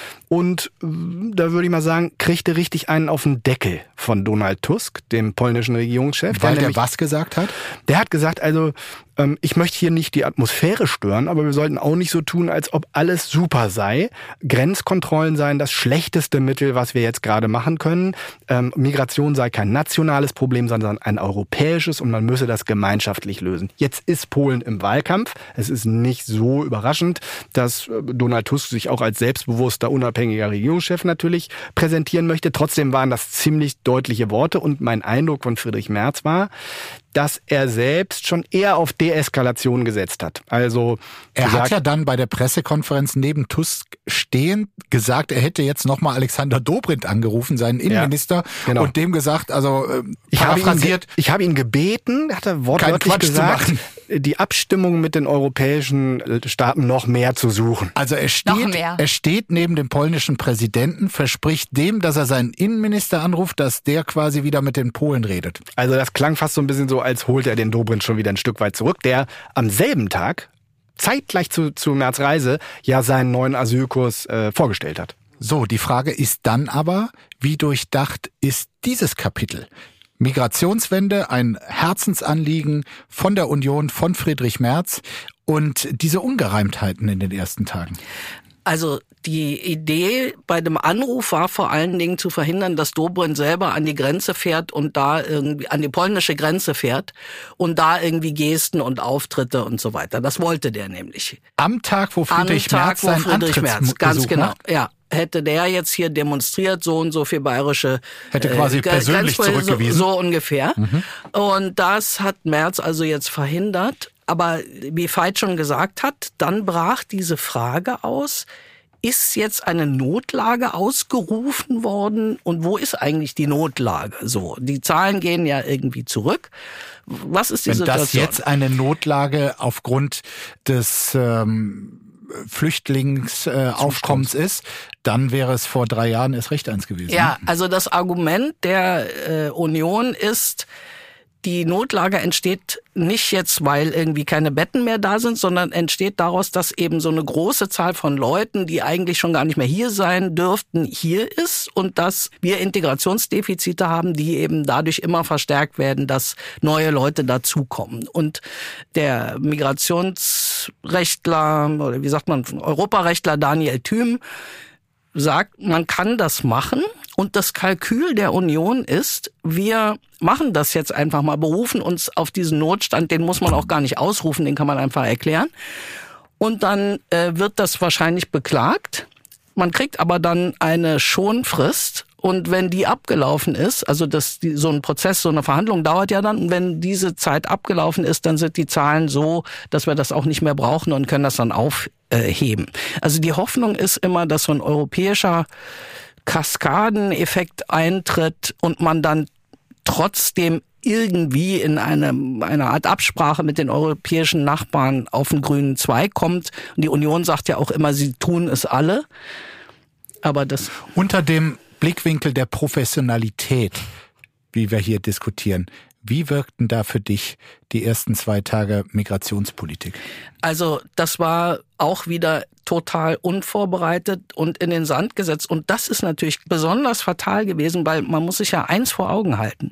und da würde ich mal sagen, kriegte richtig einen auf den Deckel von Donald Tusk, dem polnischen Regierungschef. Weil der, der was gesagt hat? Der hat gesagt, also ähm, ich möchte hier nicht die Atmosphäre stören, aber wir sollten auch nicht so tun, als ob alles super sei. Grenzkontrollen seien das schlechteste Mittel, was wir jetzt gerade machen können. Ähm, Migration sei kein nationales Problem, sondern ein europäisches, und man müsse das gemeinschaftlich lösen. Jetzt ist Polen im Wahlkampf. Es ist nicht so überraschend, dass Donald Tusk sich auch als selbstbewusster, unabhängiger Regierungschef natürlich präsentieren möchte. Trotzdem waren das ziemlich deutliche Worte, und mein Eindruck von Friedrich Merz war, dass er selbst schon eher auf Deeskalation gesetzt hat. Also er gesagt, hat ja dann bei der Pressekonferenz neben Tusk stehend gesagt, er hätte jetzt nochmal Alexander Dobrindt angerufen, seinen Innenminister, ja, genau. und dem gesagt, also äh, ich paraphrasiert. Habe ihn, ich habe ihn gebeten, hat er wortwörtlich gesagt, die Abstimmung mit den europäischen Staaten noch mehr zu suchen. Also er steht, er steht neben dem polnischen Präsidenten, verspricht dem, dass er seinen Innenminister anruft, dass der quasi wieder mit den Polen redet. Also das klang fast so ein bisschen so, als holt er den Dobrindt schon wieder ein Stück weit zurück, der am selben Tag, zeitgleich zu, zu Merz Reise, ja seinen neuen Asylkurs äh, vorgestellt hat. So, die Frage ist dann aber, wie durchdacht ist dieses Kapitel? Migrationswende, ein Herzensanliegen von der Union, von Friedrich Merz, und diese Ungereimtheiten in den ersten Tagen. Also die Idee bei dem Anruf war vor allen Dingen zu verhindern, dass Dobrindt selber an die Grenze fährt und da irgendwie an die polnische Grenze fährt und da irgendwie Gesten und Auftritte und so weiter. Das wollte der nämlich. Am Tag, wo Friedrich Am Tag, Merz wo seinen Friedrich Merz, ganz genau, macht? ja. Hätte der jetzt hier demonstriert, so und so viel bayerische... Hätte quasi äh, persönlich zurückgewiesen. So, so ungefähr. Mhm. Und das hat Merz also jetzt verhindert. Aber wie Veit schon gesagt hat, dann brach diese Frage aus, ist jetzt eine Notlage ausgerufen worden und wo ist eigentlich die Notlage? So, die Zahlen gehen ja irgendwie zurück. Was ist die Wenn Situation? Wenn das jetzt eine Notlage aufgrund des ähm, Flüchtlingsaufkommens äh, ist, dann wäre es vor drei Jahren erst recht eins gewesen. Ja, also das Argument der äh, Union ist, die Notlage entsteht nicht jetzt, weil irgendwie keine Betten mehr da sind, sondern entsteht daraus, dass eben so eine große Zahl von Leuten, die eigentlich schon gar nicht mehr hier sein dürften, hier ist, und dass wir Integrationsdefizite haben, die eben dadurch immer verstärkt werden, dass neue Leute dazukommen. Und der Migrationsrechtler, oder wie sagt man, Europarechtler Daniel Thüm sagt, man kann das machen. Und das Kalkül der Union ist, wir machen das jetzt einfach mal, berufen uns auf diesen Notstand, den muss man auch gar nicht ausrufen, den kann man einfach erklären. Und dann äh, wird das wahrscheinlich beklagt. Man kriegt aber dann eine Schonfrist. Und wenn die abgelaufen ist, also das, die, so ein Prozess, so eine Verhandlung dauert ja dann, und wenn diese Zeit abgelaufen ist, dann sind die Zahlen so, dass wir das auch nicht mehr brauchen und können das dann aufheben. Also die Hoffnung ist immer, dass so ein europäischer Kaskadeneffekt eintritt und man dann trotzdem irgendwie in eine, eine Art Absprache mit den europäischen Nachbarn auf den grünen Zweig kommt. Und die Union sagt ja auch immer, sie tun es alle. Aber das unter dem Blickwinkel der Professionalität, wie wir hier diskutieren, wie wirkten da für dich die ersten zwei Tage Migrationspolitik? Also das war auch wieder total unvorbereitet und in den Sand gesetzt. Und das ist natürlich besonders fatal gewesen, weil man muss sich ja eins vor Augen halten.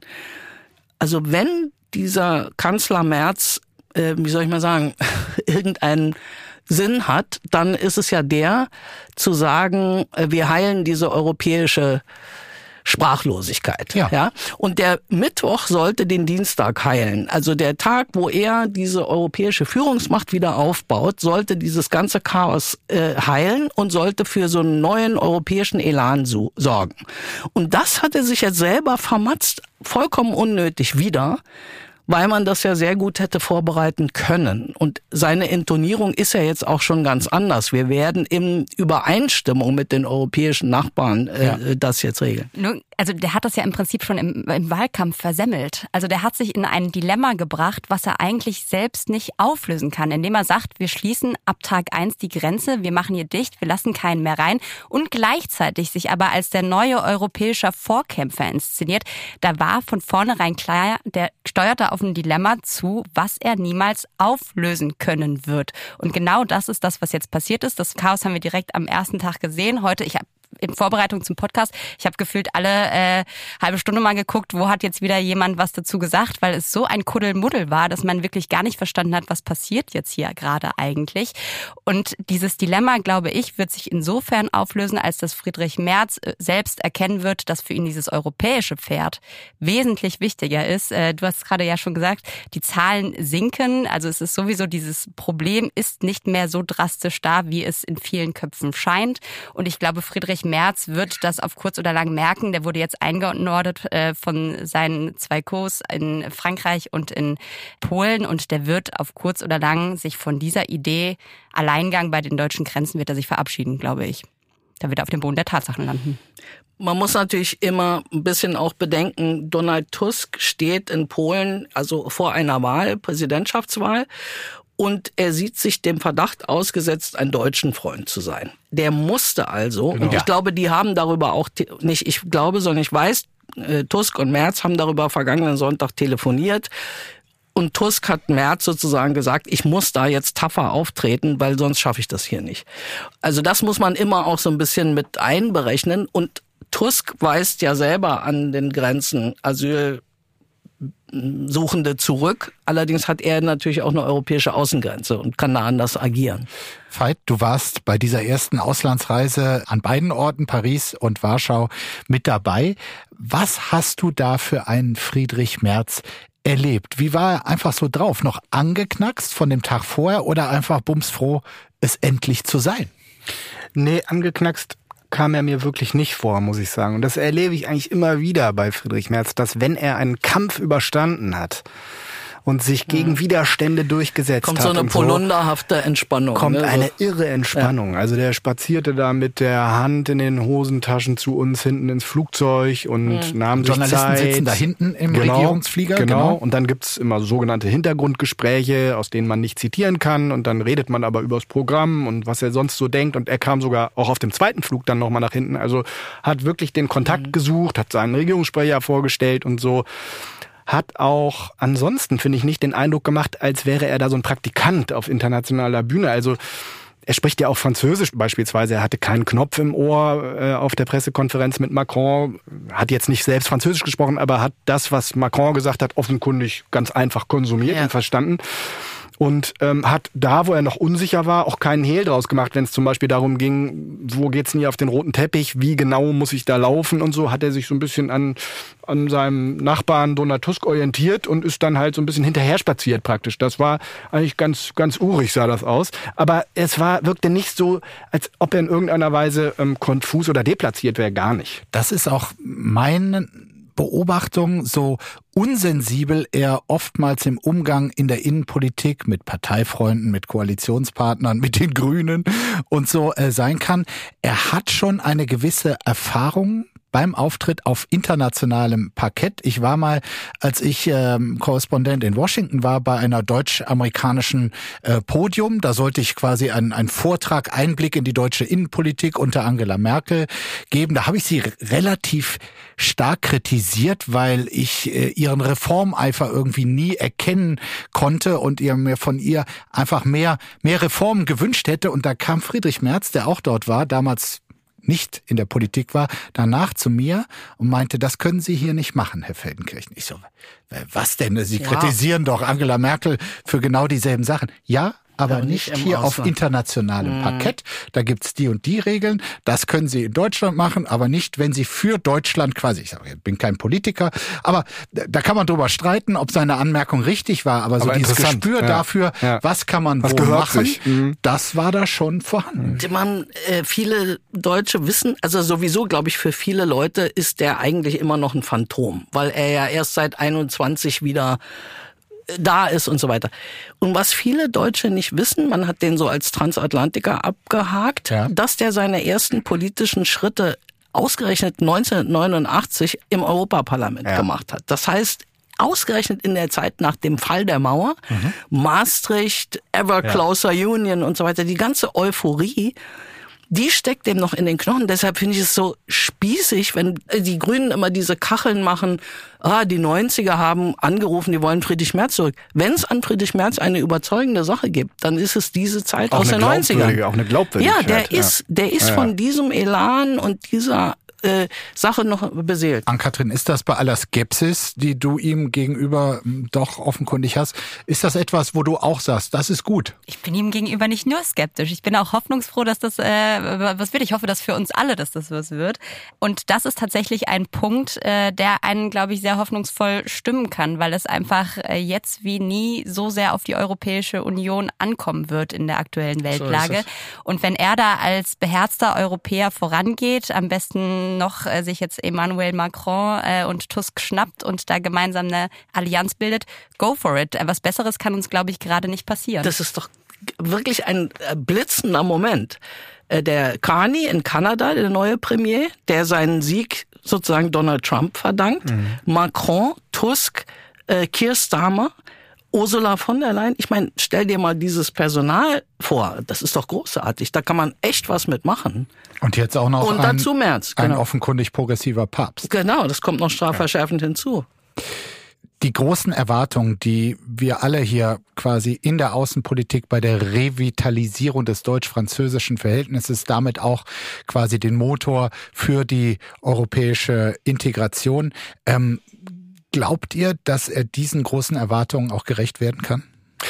Also wenn dieser Kanzler Merz, äh, wie soll ich mal sagen, irgendeinen Sinn hat, dann ist es ja der, zu sagen, äh, wir heilen diese europäische Sprachlosigkeit. Ja. ja. Und der Mittwoch sollte den Dienstag heilen. Also der Tag, wo er diese europäische Führungsmacht wieder aufbaut, sollte dieses ganze Chaos äh, heilen und sollte für so einen neuen europäischen Elan so, sorgen. Und das hat er sich jetzt selber vermatzt, vollkommen unnötig wieder, weil man das ja sehr gut hätte vorbereiten können. Und seine Intonierung ist ja jetzt auch schon ganz anders. Wir werden in Übereinstimmung mit den europäischen Nachbarn äh, ja. das jetzt regeln. Also der hat das ja im Prinzip schon im, im Wahlkampf versemmelt. Also der hat sich in ein Dilemma gebracht, was er eigentlich selbst nicht auflösen kann, indem er sagt, wir schließen ab Tag eins die Grenze, wir machen hier dicht, wir lassen keinen mehr rein und gleichzeitig sich aber als der neue europäische Vorkämpfer inszeniert. Da war von vornherein klar, der steuerte auf ein Dilemma zu, was er niemals auflösen können wird. Und genau das ist das, was jetzt passiert ist. Das Chaos haben wir direkt am ersten Tag gesehen. Heute, ich habe in Vorbereitung zum Podcast, ich habe gefühlt alle äh, halbe Stunde mal geguckt, wo hat jetzt wieder jemand was dazu gesagt, weil es so ein Kuddelmuddel war, dass man wirklich gar nicht verstanden hat, was passiert jetzt hier gerade eigentlich. Und dieses Dilemma, glaube ich, wird sich insofern auflösen, als dass Friedrich Merz selbst erkennen wird, dass für ihn dieses europäische Pferd wesentlich wichtiger ist. Äh, du hast gerade ja schon gesagt, die Zahlen sinken, also es ist sowieso, dieses Problem ist nicht mehr so drastisch da, wie es in vielen Köpfen scheint. Und ich glaube, Friedrich Merz wird das auf kurz oder lang merken. Der wurde jetzt eingenordet äh, von seinen zwei Co.s in Frankreich und in Polen und der wird auf kurz oder lang sich von dieser Idee Alleingang bei den deutschen Grenzen wird er sich verabschieden, glaube ich. Da wird er auf dem Boden der Tatsachen landen. Man muss natürlich immer ein bisschen auch bedenken, Donald Tusk steht in Polen also vor einer Wahl, Präsidentschaftswahl. Und er sieht sich dem Verdacht ausgesetzt, ein deutschen Freund zu sein. Der musste also, genau. Und ich glaube, die haben darüber auch, nicht ich glaube, sondern ich weiß, Tusk und Merz haben darüber vergangenen Sonntag telefoniert. Und Tusk hat Merz sozusagen gesagt, ich muss da jetzt tougher auftreten, weil sonst schaffe ich das hier nicht. Also das muss man immer auch so ein bisschen mit einberechnen. Und Tusk weist ja selber an den Grenzen Asyl Suchende zurück. Allerdings hat er natürlich auch eine europäische Außengrenze und kann da anders agieren. Veit, du warst bei dieser ersten Auslandsreise an beiden Orten, Paris und Warschau, mit dabei. Was hast du da für einen Friedrich Merz erlebt? Wie war er einfach so drauf? Noch angeknackst von dem Tag vorher oder einfach bumsfroh, es endlich zu sein? Nee, angeknackst kam er mir wirklich nicht vor, muss ich sagen. Und das erlebe ich eigentlich immer wieder bei Friedrich Merz, dass wenn er einen Kampf überstanden hat und sich gegen Widerstände durchgesetzt kommt hat. Kommt so eine polunderhafte so, Entspannung. Kommt ne? eine irre Entspannung. Ja. Also der spazierte da mit der Hand in den Hosentaschen zu uns hinten ins Flugzeug und mhm. nahm sich Journalisten Zeit. sitzen da hinten im genau, Regierungsflieger. Genau. genau. Und dann gibt's immer sogenannte Hintergrundgespräche, aus denen man nicht zitieren kann. Und dann redet man aber übers Programm und was er sonst so denkt. Und er kam sogar auch auf dem zweiten Flug dann nochmal nach hinten. Also hat wirklich den Kontakt mhm. gesucht, hat seinen Regierungssprecher vorgestellt und so. Hat auch ansonsten, finde ich, nicht den Eindruck gemacht, als wäre er da so ein Praktikant auf internationaler Bühne. Also er spricht ja auch Französisch beispielsweise. Er hatte keinen Knopf im Ohr äh, auf der Pressekonferenz mit Macron. Hat jetzt nicht selbst Französisch gesprochen, aber hat das, was Macron gesagt hat, offenkundig ganz einfach konsumiert ja. und verstanden. Und ähm, hat da, wo er noch unsicher war, auch keinen Hehl draus gemacht, wenn es zum Beispiel darum ging, wo geht's denn hier auf den roten Teppich, wie genau muss ich da laufen und so, hat er sich so ein bisschen an an seinem Nachbarn Donald Tusk orientiert und ist dann halt so ein bisschen hinterher spaziert praktisch. Das war eigentlich ganz ganz urig, sah das aus. Aber es war wirkte nicht so, als ob er in irgendeiner Weise ähm, konfus oder deplatziert wäre, gar nicht. Das ist auch meine Beobachtung, so unsensibel er oftmals im Umgang in der Innenpolitik mit Parteifreunden, mit Koalitionspartnern, mit den Grünen und so äh, sein kann. Er hat schon eine gewisse Erfahrung beim Auftritt auf internationalem Parkett. Ich war mal, als ich ähm, Korrespondent in Washington war, bei einer deutsch-amerikanischen äh, Podium. Da sollte ich quasi einen, einen Vortrag, Einblick in die deutsche Innenpolitik unter Angela Merkel geben. Da habe ich sie r- relativ stark kritisiert, weil ich äh, ihren Reformeifer irgendwie nie erkennen konnte und ihr mir von ihr einfach mehr, mehr Reformen gewünscht hätte. Und da kam Friedrich Merz, der auch dort war, damals nicht in der Politik war, danach zu mir und meinte, das können Sie hier nicht machen, Herr Feldenkirchen. Ich so, was denn? Sie ja. kritisieren doch Angela Merkel für genau dieselben Sachen. Ja, aber ja, nicht, nicht hier Ausland. Auf internationalem mhm. Parkett. Da gibt's die und die Regeln. Das können Sie in Deutschland machen, aber nicht, wenn Sie für Deutschland quasi, ich sage, ich bin kein Politiker, aber da kann man drüber streiten, ob seine Anmerkung richtig war. Aber so aber dieses Gespür ja. dafür, ja. was kann man was wo machen, mhm. das war da schon vorhanden. Man, äh, viele Deutsche wissen, also sowieso, glaube ich, für viele Leute ist der eigentlich immer noch ein Phantom, weil er ja erst seit einundzwanzig wieder da ist und so weiter. Und was viele Deutsche nicht wissen, man hat den so als Transatlantiker abgehakt, ja. dass der seine ersten politischen Schritte ausgerechnet neunzehnhundertneunundachtzig im Europaparlament ja. gemacht hat. Das heißt, ausgerechnet in der Zeit nach dem Fall der Mauer, mhm. Maastricht, Ever Closer ja. Union und so weiter, die ganze Euphorie, die steckt dem noch in den Knochen. Deshalb finde ich es so spießig, wenn die Grünen immer diese Kacheln machen, ah, die neunziger haben angerufen, die wollen Friedrich Merz zurück. Wenn es an Friedrich Merz eine überzeugende Sache gibt, dann ist es diese Zeit auch aus den neunzigern. Auch eine Glaubwürdigkeit. Ja, der ja. ist, der ist ja. von diesem Elan und dieser äh, Sache noch beseelt. Ann-Kathrin, ist das bei aller Skepsis, die du ihm gegenüber doch offenkundig hast, ist das etwas, wo du auch sagst, das ist gut? Ich bin ihm gegenüber nicht nur skeptisch. Ich bin auch hoffnungsfroh, dass das äh, was wird. Ich hoffe, dass für uns alle, dass das was wird. Und das ist tatsächlich ein Punkt, äh, der einen, glaube ich, sehr hoffnungsvoll stimmen kann, weil es einfach äh, jetzt wie nie so sehr auf die Europäische Union ankommen wird in der aktuellen Weltlage. So und wenn er da als beherzter Europäer vorangeht, am besten noch äh, sich jetzt Emmanuel Macron äh, und Tusk schnappt und da gemeinsam eine Allianz bildet, go for it. Was Besseres kann uns, glaube ich, gerade nicht passieren. Das ist doch wirklich ein blitzender Moment. Äh, der Carney in Kanada, der neue Premier, der seinen Sieg sozusagen Donald Trump verdankt, mhm. Macron, Tusk, äh, Keir Starmer, Ursula von der Leyen, ich meine, stell dir mal dieses Personal vor, das ist doch großartig, da kann man echt was mitmachen. Und jetzt auch noch Und ein, dazu Merz, genau. ein offenkundig progressiver Papst. Genau, das kommt noch strafverschärfend ja. hinzu. Die großen Erwartungen, die wir alle hier quasi in der Außenpolitik bei der Revitalisierung des deutsch-französischen Verhältnisses, damit auch quasi den Motor für die europäische Integration, ähm, glaubt ihr, dass er diesen großen Erwartungen auch gerecht werden kann?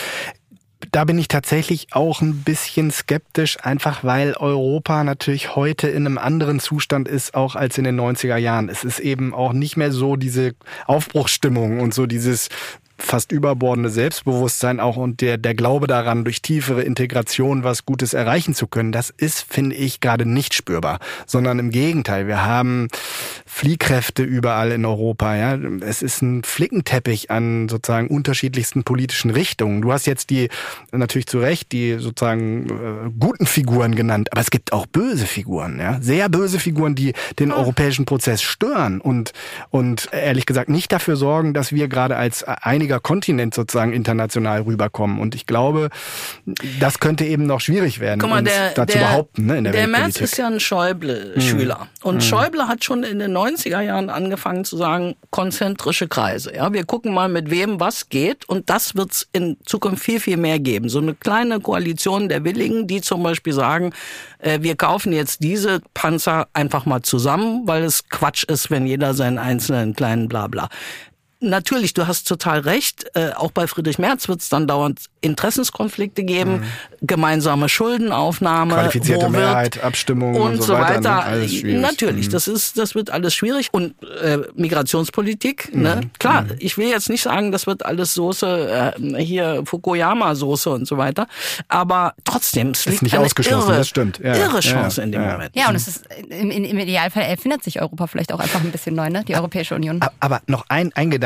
Da bin ich tatsächlich auch ein bisschen skeptisch, einfach weil Europa natürlich heute in einem anderen Zustand ist, auch als in den neunziger Jahren. Es ist eben auch nicht mehr so diese Aufbruchsstimmung und so dieses fast überbordende Selbstbewusstsein auch und der, der Glaube daran, durch tiefere Integration was Gutes erreichen zu können, das ist, finde ich, gerade nicht spürbar, sondern im Gegenteil. Wir haben Fliehkräfte überall in Europa. Ja, es ist ein Flickenteppich an sozusagen unterschiedlichsten politischen Richtungen. Du hast jetzt die, natürlich zu Recht, die sozusagen äh, guten Figuren genannt, aber es gibt auch böse Figuren, ja, sehr böse Figuren, die den oh. europäischen Prozess stören und, und ehrlich gesagt nicht dafür sorgen, dass wir gerade als einige Kontinent sozusagen international rüberkommen. Und ich glaube, das könnte eben noch schwierig werden, Guck mal, uns der, da zu der, behaupten. Ne, in der der Weltpolitik. Merz ist ja ein Schäuble-Schüler. Hm. Und hm. Schäuble hat schon in den neunziger Jahren angefangen zu sagen, konzentrische Kreise. Ja, wir gucken mal, mit wem was geht. Und das wird es in Zukunft viel, viel mehr geben. So eine kleine Koalition der Willigen, die zum Beispiel sagen, äh, wir kaufen jetzt diese Panzer einfach mal zusammen, weil es Quatsch ist, wenn jeder seinen einzelnen kleinen Blabla. Natürlich, du hast total recht. Äh, auch bei Friedrich Merz wird es dann dauernd Interessenskonflikte geben, mhm. gemeinsame Schuldenaufnahme, qualifizierte Mehrheit, Abstimmung und, und so weiter. weiter. Ne? Alles schwierig. Natürlich, mhm. das ist, das wird alles schwierig. Und äh, Migrationspolitik, mhm. ne? Klar, mhm. ich will jetzt nicht sagen, das wird alles Soße, äh, hier Fukuyama-Soße und so weiter. Aber trotzdem, es liegt nicht eine ausgeschlossen, irre, das stimmt. Ja. irre Chance ja, in dem ja. Moment. Ja, und es ist im, im Idealfall erfindet sich Europa vielleicht auch einfach ein bisschen neu, ne? Die Europäische Union. Aber noch ein, ein Gedanke,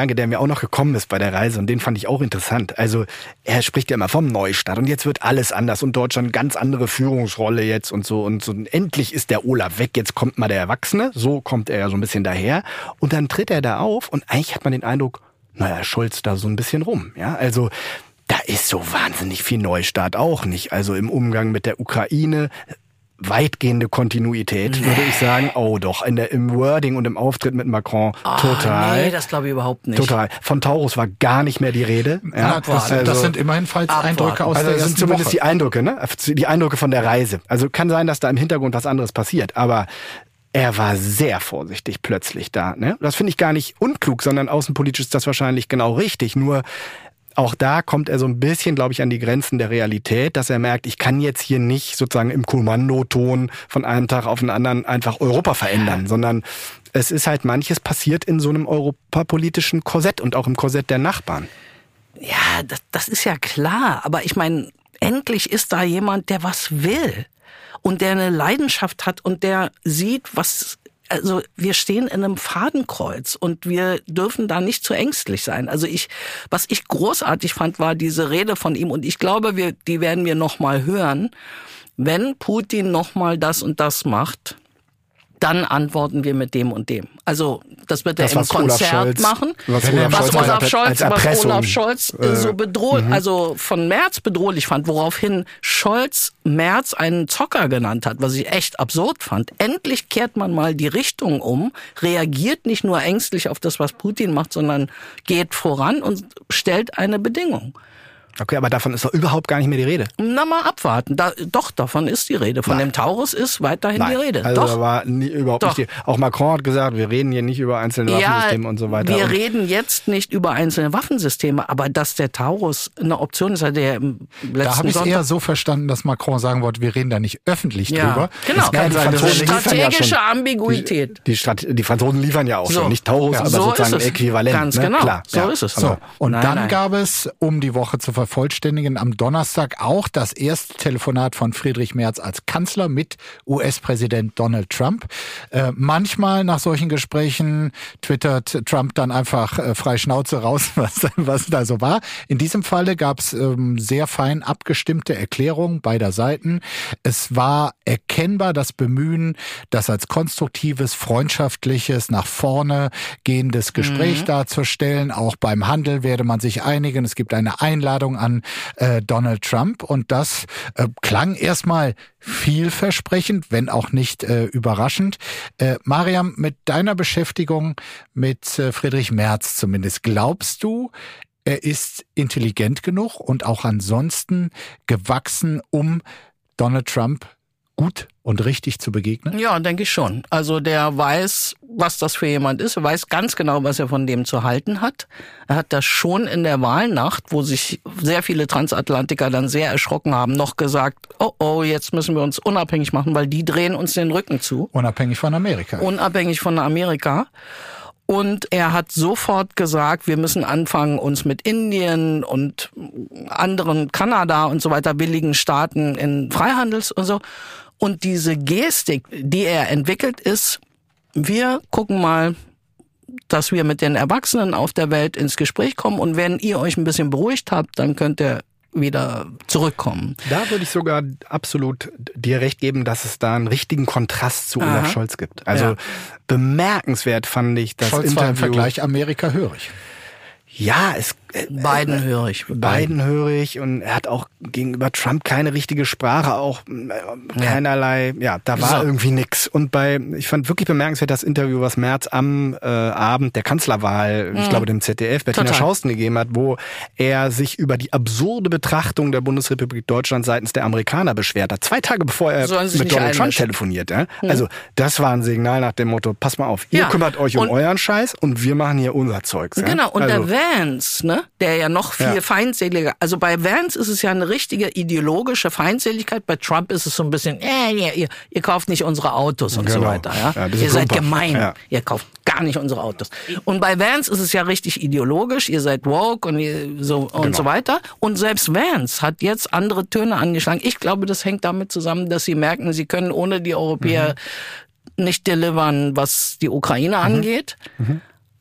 Gedanke, der mir auch noch gekommen ist bei der Reise und den fand ich auch interessant. Also er spricht ja immer vom Neustart und jetzt wird alles anders und Deutschland ganz andere Führungsrolle jetzt und so und so. Und endlich ist der Olaf weg, jetzt kommt mal der Erwachsene. So kommt er ja so ein bisschen daher und dann tritt er da auf und eigentlich hat man den Eindruck, naja, Scholz da so ein bisschen rum. Ja, also da ist so wahnsinnig viel Neustart auch nicht. Also im Umgang mit der Ukraine weitgehende Kontinuität, nee. würde ich sagen. Oh doch, in der, im Wording und im Auftritt mit Macron oh, total. Nee, das glaube ich überhaupt nicht. Total. Von Taurus war gar nicht mehr die Rede. Ja, das, also, das sind immerhin falls Eindrücke aus also der das ersten sind zumindest Woche. die Eindrücke, ne? Die Eindrücke von der Reise. Also kann sein, dass da im Hintergrund was anderes passiert, aber er war sehr vorsichtig plötzlich da. Ne? Das finde ich gar nicht unklug, sondern außenpolitisch ist das wahrscheinlich genau richtig. Nur auch da kommt er so ein bisschen, glaube ich, an die Grenzen der Realität, dass er merkt, ich kann jetzt hier nicht sozusagen im Kommandoton von einem Tag auf den anderen einfach Europa verändern, sondern es ist halt manches passiert in so einem europapolitischen Korsett und auch im Korsett der Nachbarn. Ja, das, das ist ja klar. Aber ich meine, endlich ist da jemand, der was will und der eine Leidenschaft hat und der sieht, was... Also wir stehen in einem Fadenkreuz und wir dürfen da nicht zu ängstlich sein. Also ich, was ich großartig fand, war diese Rede von ihm und ich glaube, wir, die werden wir noch mal hören. Wenn Putin noch mal das und das macht, dann antworten wir mit dem und dem. Also das wird er im Konzert Scholz, machen. Was Olaf, was Scholz, Olaf Scholz, was Olaf Scholz äh, so bedroht, mhm. also von Merz bedrohlich fand, woraufhin Scholz Merz einen Zocker genannt hat, was ich echt absurd fand. Endlich kehrt man mal die Richtung um, reagiert nicht nur ängstlich auf das, was Putin macht, sondern geht voran und stellt eine Bedingung. Okay, aber davon ist doch überhaupt gar nicht mehr die Rede. Na, mal abwarten. Da, doch, davon ist die Rede. Von Nein. dem Taurus ist weiterhin Nein. die Rede. Also doch. da war nie, überhaupt doch. nicht die, auch Macron hat gesagt, wir reden hier nicht über einzelne ja, Waffensysteme und so weiter. Wir und reden jetzt nicht über einzelne Waffensysteme, aber dass der Taurus eine Option ist, hat der im letzten Da habe ich es eher so verstanden, dass Macron sagen wollte, wir reden da nicht öffentlich ja. drüber. Genau, ja, die Franzosen strategische ja Ambiguität. Die, die, die Franzosen liefern ja auch so. schon, nicht Taurus, ja, aber so sozusagen äquivalent. Ganz ne? genau, Klar, so ja. ist es. So. Und nein, dann nein. gab es, um die Woche zu vervollständigen, am Donnerstag auch das erste Telefonat von Friedrich Merz als Kanzler mit U S-Präsident Donald Trump. Äh, manchmal nach solchen Gesprächen twittert Trump dann einfach äh, frei Schnauze raus, was, was da so war. In diesem Falle gab es ähm, sehr fein abgestimmte Erklärungen beider Seiten. Es war erkennbar das Bemühen, das als konstruktives, freundschaftliches, nach vorne gehendes Gespräch mhm. darzustellen. Auch beim Handel werde man sich einigen. Es gibt eine Einladung an äh, Donald Trump und das äh, klang erstmal vielversprechend, wenn auch nicht äh, überraschend. Äh, Mariam, mit deiner Beschäftigung mit äh, Friedrich Merz zumindest, glaubst du, er ist intelligent genug und auch ansonsten gewachsen, um Donald Trump gut und richtig zu begegnen? Ja, denke ich schon. Also der weiß, was das für jemand ist. Er weiß ganz genau, was er von dem zu halten hat. Er hat das schon in der Wahlnacht, wo sich sehr viele Transatlantiker dann sehr erschrocken haben, noch gesagt, oh oh, jetzt müssen wir uns unabhängig machen, weil die drehen uns den Rücken zu. Unabhängig von Amerika. Unabhängig von Amerika. Und er hat sofort gesagt, wir müssen anfangen, uns mit Indien und anderen, Kanada und so weiter, billigen Staaten in Freihandels und so. Und diese Gestik, die er entwickelt, ist, wir gucken mal, dass wir mit den Erwachsenen auf der Welt ins Gespräch kommen. Und wenn ihr euch ein bisschen beruhigt habt, dann könnt ihr wieder zurückkommen. Da würde ich sogar absolut dir recht geben, dass es da einen richtigen Kontrast zu Olaf Aha. Scholz gibt. Also ja. bemerkenswert fand ich das Scholz Interview. War im Vergleich Amerika hörig. Ja, es äh, Biden hörig. Biden hörig und er hat auch gegenüber Trump keine richtige Sprache, auch äh, keinerlei, ja, da war so. irgendwie nix. Und bei, ich fand wirklich bemerkenswert das Interview, was Merz am äh, Abend der Kanzlerwahl, mhm. ich glaube dem Z D F, Bettina Total. Schausten gegeben hat, wo er sich über die absurde Betrachtung der Bundesrepublik Deutschland seitens der Amerikaner beschwert hat. Zwei Tage bevor er mit Donald Trump telefoniert. Ja? Mhm. Also das war ein Signal nach dem Motto, pass mal auf, ihr ja. kümmert euch um und euren Scheiß und wir machen hier unser Zeugs. Ja? Genau, und also, der Vance, ne, der ja noch viel ja. feindseliger, also bei Vance ist es ja eine richtige ideologische Feindseligkeit, bei Trump ist es so ein bisschen, äh, ihr, ihr kauft nicht unsere Autos und genau. so weiter. Ja? Ja, ihr seid gemein, ja. ihr kauft gar nicht unsere Autos. Und bei Vance ist es ja richtig ideologisch, ihr seid woke und ihr so und genau. so weiter. Und selbst Vance hat jetzt andere Töne angeschlagen. Ich glaube, das hängt damit zusammen, dass sie merken, sie können ohne die Europäer mhm. nicht delivern, was die Ukraine mhm. angeht. Mhm.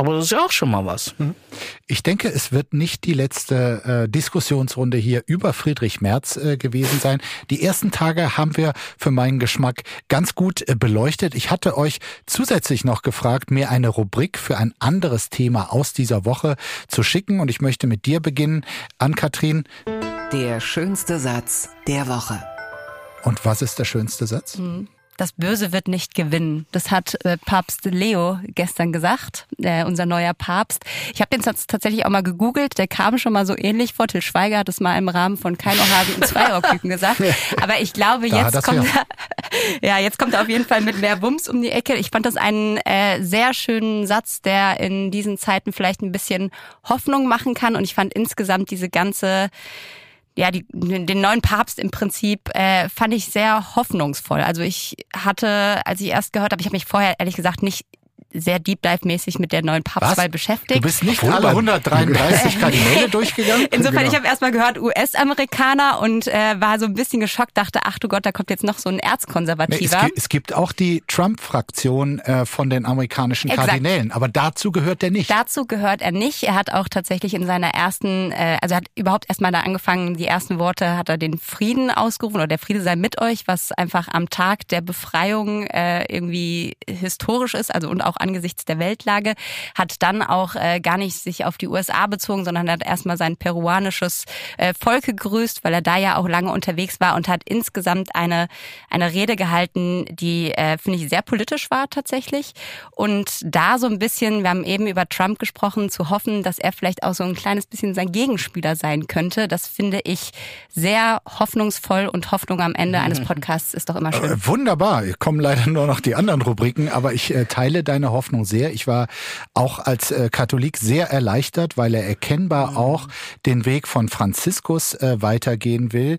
Aber das ist ja auch schon mal was. Ich denke, es wird nicht die letzte äh, Diskussionsrunde hier über Friedrich Merz äh, gewesen sein. Die ersten Tage haben wir für meinen Geschmack ganz gut äh, beleuchtet. Ich hatte euch zusätzlich noch gefragt, mir eine Rubrik für ein anderes Thema aus dieser Woche zu schicken. Und ich möchte mit dir beginnen, Ann-Kathrin. Der schönste Satz der Woche. Und was ist der schönste Satz? Mhm. Das Böse wird nicht gewinnen. Das hat äh, Papst Leo gestern gesagt, äh, unser neuer Papst. Ich habe den Satz tatsächlich auch mal gegoogelt. Der kam schon mal so ähnlich vor. Till Schweiger hat es mal im Rahmen von Kein Ohrhasen und zwei Ohrküken gesagt. Aber ich glaube, jetzt kommt er, ja, jetzt kommt er auf jeden Fall mit mehr Wumms um die Ecke. Ich fand das einen äh, sehr schönen Satz, der in diesen Zeiten vielleicht ein bisschen Hoffnung machen kann. Und ich fand insgesamt diese ganze Ja, die, den neuen Papst im Prinzip äh, fand ich sehr hoffnungsvoll. Also ich hatte, als ich erst gehört habe, ich habe mich vorher ehrlich gesagt nicht sehr Deep Dive-mäßig mit der neuen Papstwahl beschäftigt. Du bist nicht alle hundertdreiunddreißig Kardinäle durchgegangen? Insofern, genau. Ich habe erstmal gehört U S-Amerikaner und äh, war so ein bisschen geschockt, dachte, ach du Gott, da kommt jetzt noch so ein Erzkonservativer. Nee, es, es gibt auch die Trump-Fraktion äh, von den amerikanischen Exakt. Kardinälen, aber dazu gehört er nicht. Dazu gehört er nicht. Er hat auch tatsächlich in seiner ersten, äh, also er hat überhaupt erstmal da angefangen, die ersten Worte hat er den Frieden ausgerufen, oder der Friede sei mit euch, was einfach am Tag der Befreiung äh, irgendwie historisch ist, also und auch angesichts der Weltlage, hat dann auch äh, gar nicht sich auf die U S A bezogen, sondern hat erstmal sein peruanisches äh, Volk gegrüßt, weil er da ja auch lange unterwegs war und hat insgesamt eine eine Rede gehalten, die, äh, finde ich, sehr politisch war tatsächlich. Und da so ein bisschen, wir haben eben über Trump gesprochen, zu hoffen, dass er vielleicht auch so ein kleines bisschen sein Gegenspieler sein könnte, das finde ich sehr hoffnungsvoll, und Hoffnung am Ende eines Podcasts ist doch immer schön. Äh, wunderbar, kommen leider nur noch die anderen Rubriken, aber ich äh, teile deine Hoffnung sehr. Ich war auch als äh, Katholik sehr erleichtert, weil er erkennbar mhm. auch den Weg von Franziskus äh, weitergehen will,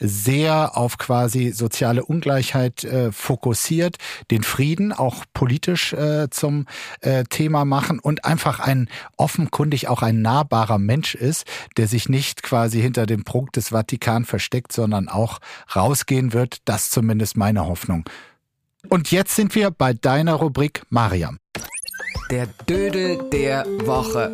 sehr auf quasi soziale Ungleichheit äh, fokussiert, den Frieden auch politisch äh, zum äh, Thema machen und einfach ein offenkundig auch ein nahbarer Mensch ist, der sich nicht quasi hinter dem Prunk des Vatikan versteckt, sondern auch rausgehen wird. Das ist zumindest meine Hoffnung. Und jetzt sind wir bei deiner Rubrik, Mariam. Der Dödel der Woche.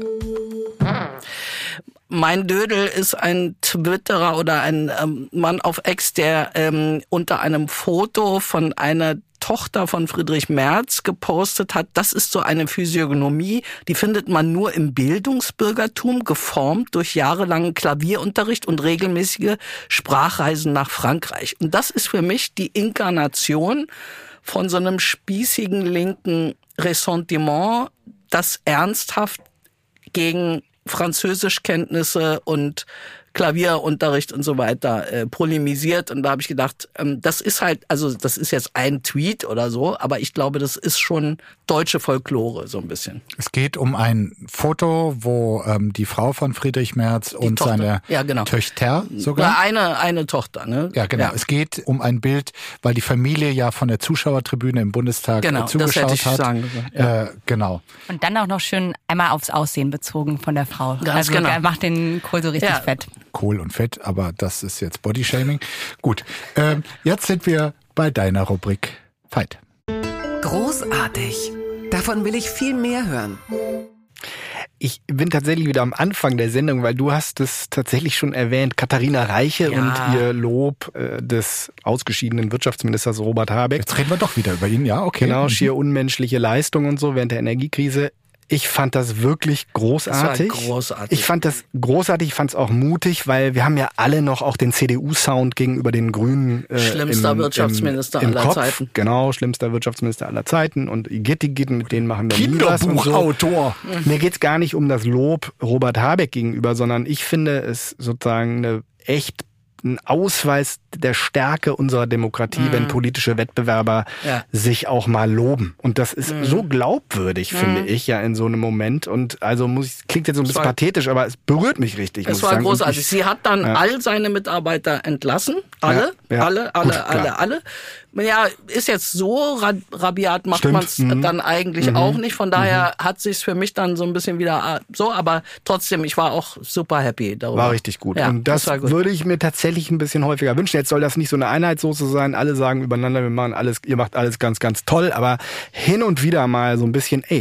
Mein Dödel ist ein Twitterer oder ein ähm, Mann auf X, der ähm, unter einem Foto von einer Tochter von Friedrich Merz gepostet hat. Das ist so eine Physiognomie, die findet man nur im Bildungsbürgertum, geformt durch jahrelangen Klavierunterricht und regelmäßige Sprachreisen nach Frankreich. Und das ist für mich die Inkarnation von so einem spießigen linken Ressentiment, das ernsthaft gegen Französischkenntnisse und Klavierunterricht und so weiter äh, polemisiert. Und da habe ich gedacht, ähm, das ist halt, also das ist jetzt ein Tweet oder so, aber ich glaube, das ist schon deutsche Folklore so ein bisschen. Es geht um ein Foto, wo ähm, die Frau von Friedrich Merz die und Tochter. seine ja, genau. Töchter sogar. Ja, eine, eine Tochter, ne? Ja, genau. Ja. Es geht um ein Bild, weil die Familie ja von der Zuschauertribüne im Bundestag genau, zugeschaut das hätte ich hat. Sagen ja. äh, genau. Und dann auch noch schön einmal aufs Aussehen bezogen von der Frau. Ganz also genau. er macht den Kohl so richtig ja. fett. Kohl und Fett, aber das ist jetzt Bodyshaming. Gut, ähm, jetzt sind wir bei deiner Rubrik Fight. Großartig. Davon will ich viel mehr hören. Ich bin tatsächlich wieder am Anfang der Sendung, weil du hast es tatsächlich schon erwähnt, Katharina Reiche ja. und ihr Lob äh, des ausgeschiedenen Wirtschaftsministers Robert Habeck. Jetzt reden wir doch wieder über ihn, ja, okay. Genau, schier unmenschliche Leistung und so während der Energiekrise. Ich fand das wirklich großartig. Das war großartig. Ich fand das großartig, ich fand es auch mutig, weil wir haben ja alle noch auch den C D U-Sound gegenüber den Grünen äh, Schlimmster im, Wirtschaftsminister im, im aller Kopf. Zeiten. Genau, schlimmster Wirtschaftsminister aller Zeiten. Und Igitt-Igitt, mit denen machen wir nie was. Kinderbuchautor. So. Mir geht's gar nicht um das Lob Robert Habeck gegenüber, sondern ich finde es sozusagen eine echt ein Ausweis der Stärke unserer Demokratie, mm. wenn politische Wettbewerber ja. sich auch mal loben. Und das ist mm. so glaubwürdig, mm. finde ich, ja, in so einem Moment. Und also muss ich, klingt jetzt so ein bisschen pathetisch, aber es berührt mich richtig. Es muss war ich sagen. großartig. Ich, Sie hat dann ja. all seine Mitarbeiter entlassen. Alle, ja, ja. alle, alle, Gut, alle, alle. Ja, ist jetzt so rabiat, macht man es mhm. dann eigentlich mhm. auch nicht. Von daher mhm. hat sich's für mich dann so ein bisschen wieder so, aber trotzdem, ich war auch super happy darüber. War richtig gut. Ja, und das, das würde ich mir tatsächlich ein bisschen häufiger wünschen. Jetzt soll das nicht so eine Einheitssoße sein. Alle sagen übereinander, wir machen alles, ihr macht alles ganz, ganz toll. Aber hin und wieder mal so ein bisschen, ey,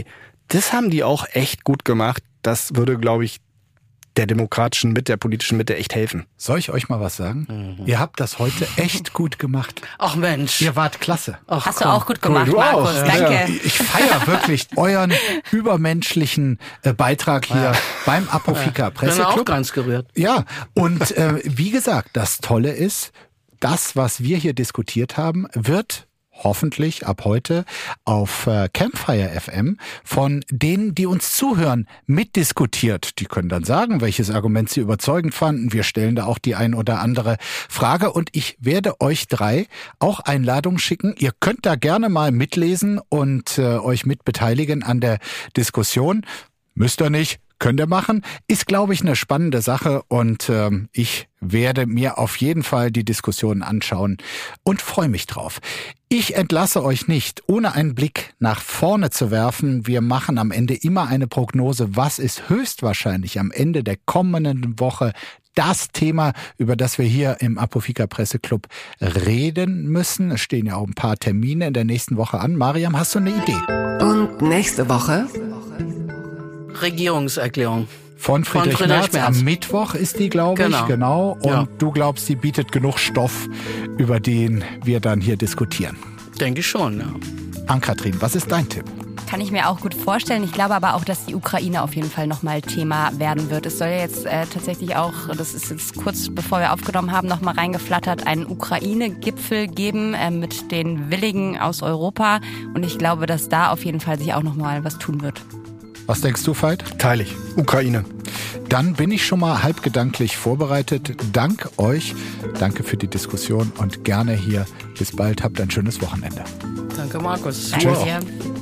das haben die auch echt gut gemacht. Das würde, glaube ich, der demokratischen Mitte, der politischen Mitte echt helfen. Soll ich euch mal was sagen? Mhm. Ihr habt das heute echt gut gemacht. Ach Mensch. Ihr wart klasse. Ach, Hast komm. du auch gut gemacht, cool, Markus. Auch. Danke. Ja. Ich feiere wirklich euren übermenschlichen äh, Beitrag hier ja. beim Apofika Presseclub. Ich bin auch ganz gerührt. Ja, und äh, wie gesagt, das Tolle ist, das, was wir hier diskutiert haben, wird hoffentlich ab heute auf äh, Campfire F M von denen, die uns zuhören, mitdiskutiert. Die können dann sagen, welches Argument sie überzeugend fanden. Wir stellen da auch die ein oder andere Frage und ich werde euch drei auch Einladungen schicken. Ihr könnt da gerne mal mitlesen und äh, euch mitbeteiligen an der Diskussion. Müsst ihr nicht. Könnt ihr machen. Ist, glaube ich, eine spannende Sache und ähm, ich werde mir auf jeden Fall die Diskussionen anschauen und freue mich drauf. Ich entlasse euch nicht, ohne einen Blick nach vorne zu werfen. Wir machen am Ende immer eine Prognose. Was ist höchstwahrscheinlich am Ende der kommenden Woche das Thema, über das wir hier im Apofika Presseclub reden müssen? Es stehen ja auch ein paar Termine in der nächsten Woche an. Mariam, hast du eine Idee? Und nächste Woche? Regierungserklärung. Von Friedrich, Von Friedrich Merz. Merz. Am Mittwoch ist die, glaube genau. ich. Genau. Und ja. du glaubst, sie bietet genug Stoff, über den wir dann hier diskutieren. Denke ich schon, ja. Ann-Kathrin, was ist dein Tipp? Kann ich mir auch gut vorstellen. Ich glaube aber auch, dass die Ukraine auf jeden Fall nochmal Thema werden wird. Es soll ja jetzt äh, tatsächlich auch, das ist jetzt kurz bevor wir aufgenommen haben, nochmal reingeflattert, einen Ukraine-Gipfel geben äh, mit den Willigen aus Europa. Und ich glaube, dass da auf jeden Fall sich auch nochmal was tun wird. Was denkst du, Veit? Teile ich. Ukraine. Dann bin ich schon mal halbgedanklich vorbereitet. Dank euch. Danke für die Diskussion und gerne hier. Bis bald. Habt ein schönes Wochenende. Danke, Markus. Danke dir.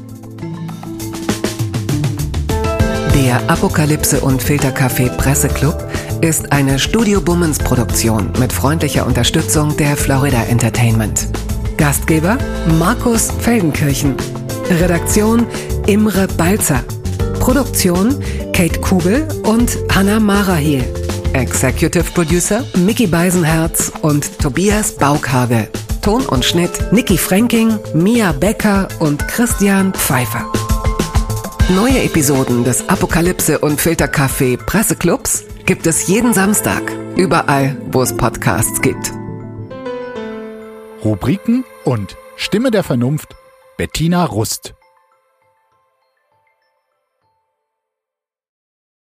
Der Apokalypse und Filterkaffee Presseclub ist eine Studio Bummens Produktion mit freundlicher Unterstützung der Florida Entertainment. Gastgeber Markus Feldenkirchen. Redaktion Imre Balzer. Produktion Kate Kugel und Hannah Marahiel. Executive Producer Micky Beisenherz und Tobias Baukhage. Ton und Schnitt Niki Fränking, Mia Becker und Christian Pfeiffer. Neue Episoden des Apokalypse und Filterkaffee Presseclubs gibt es jeden Samstag, überall, wo es Podcasts gibt. Rubriken und Stimme der Vernunft Bettina Rust.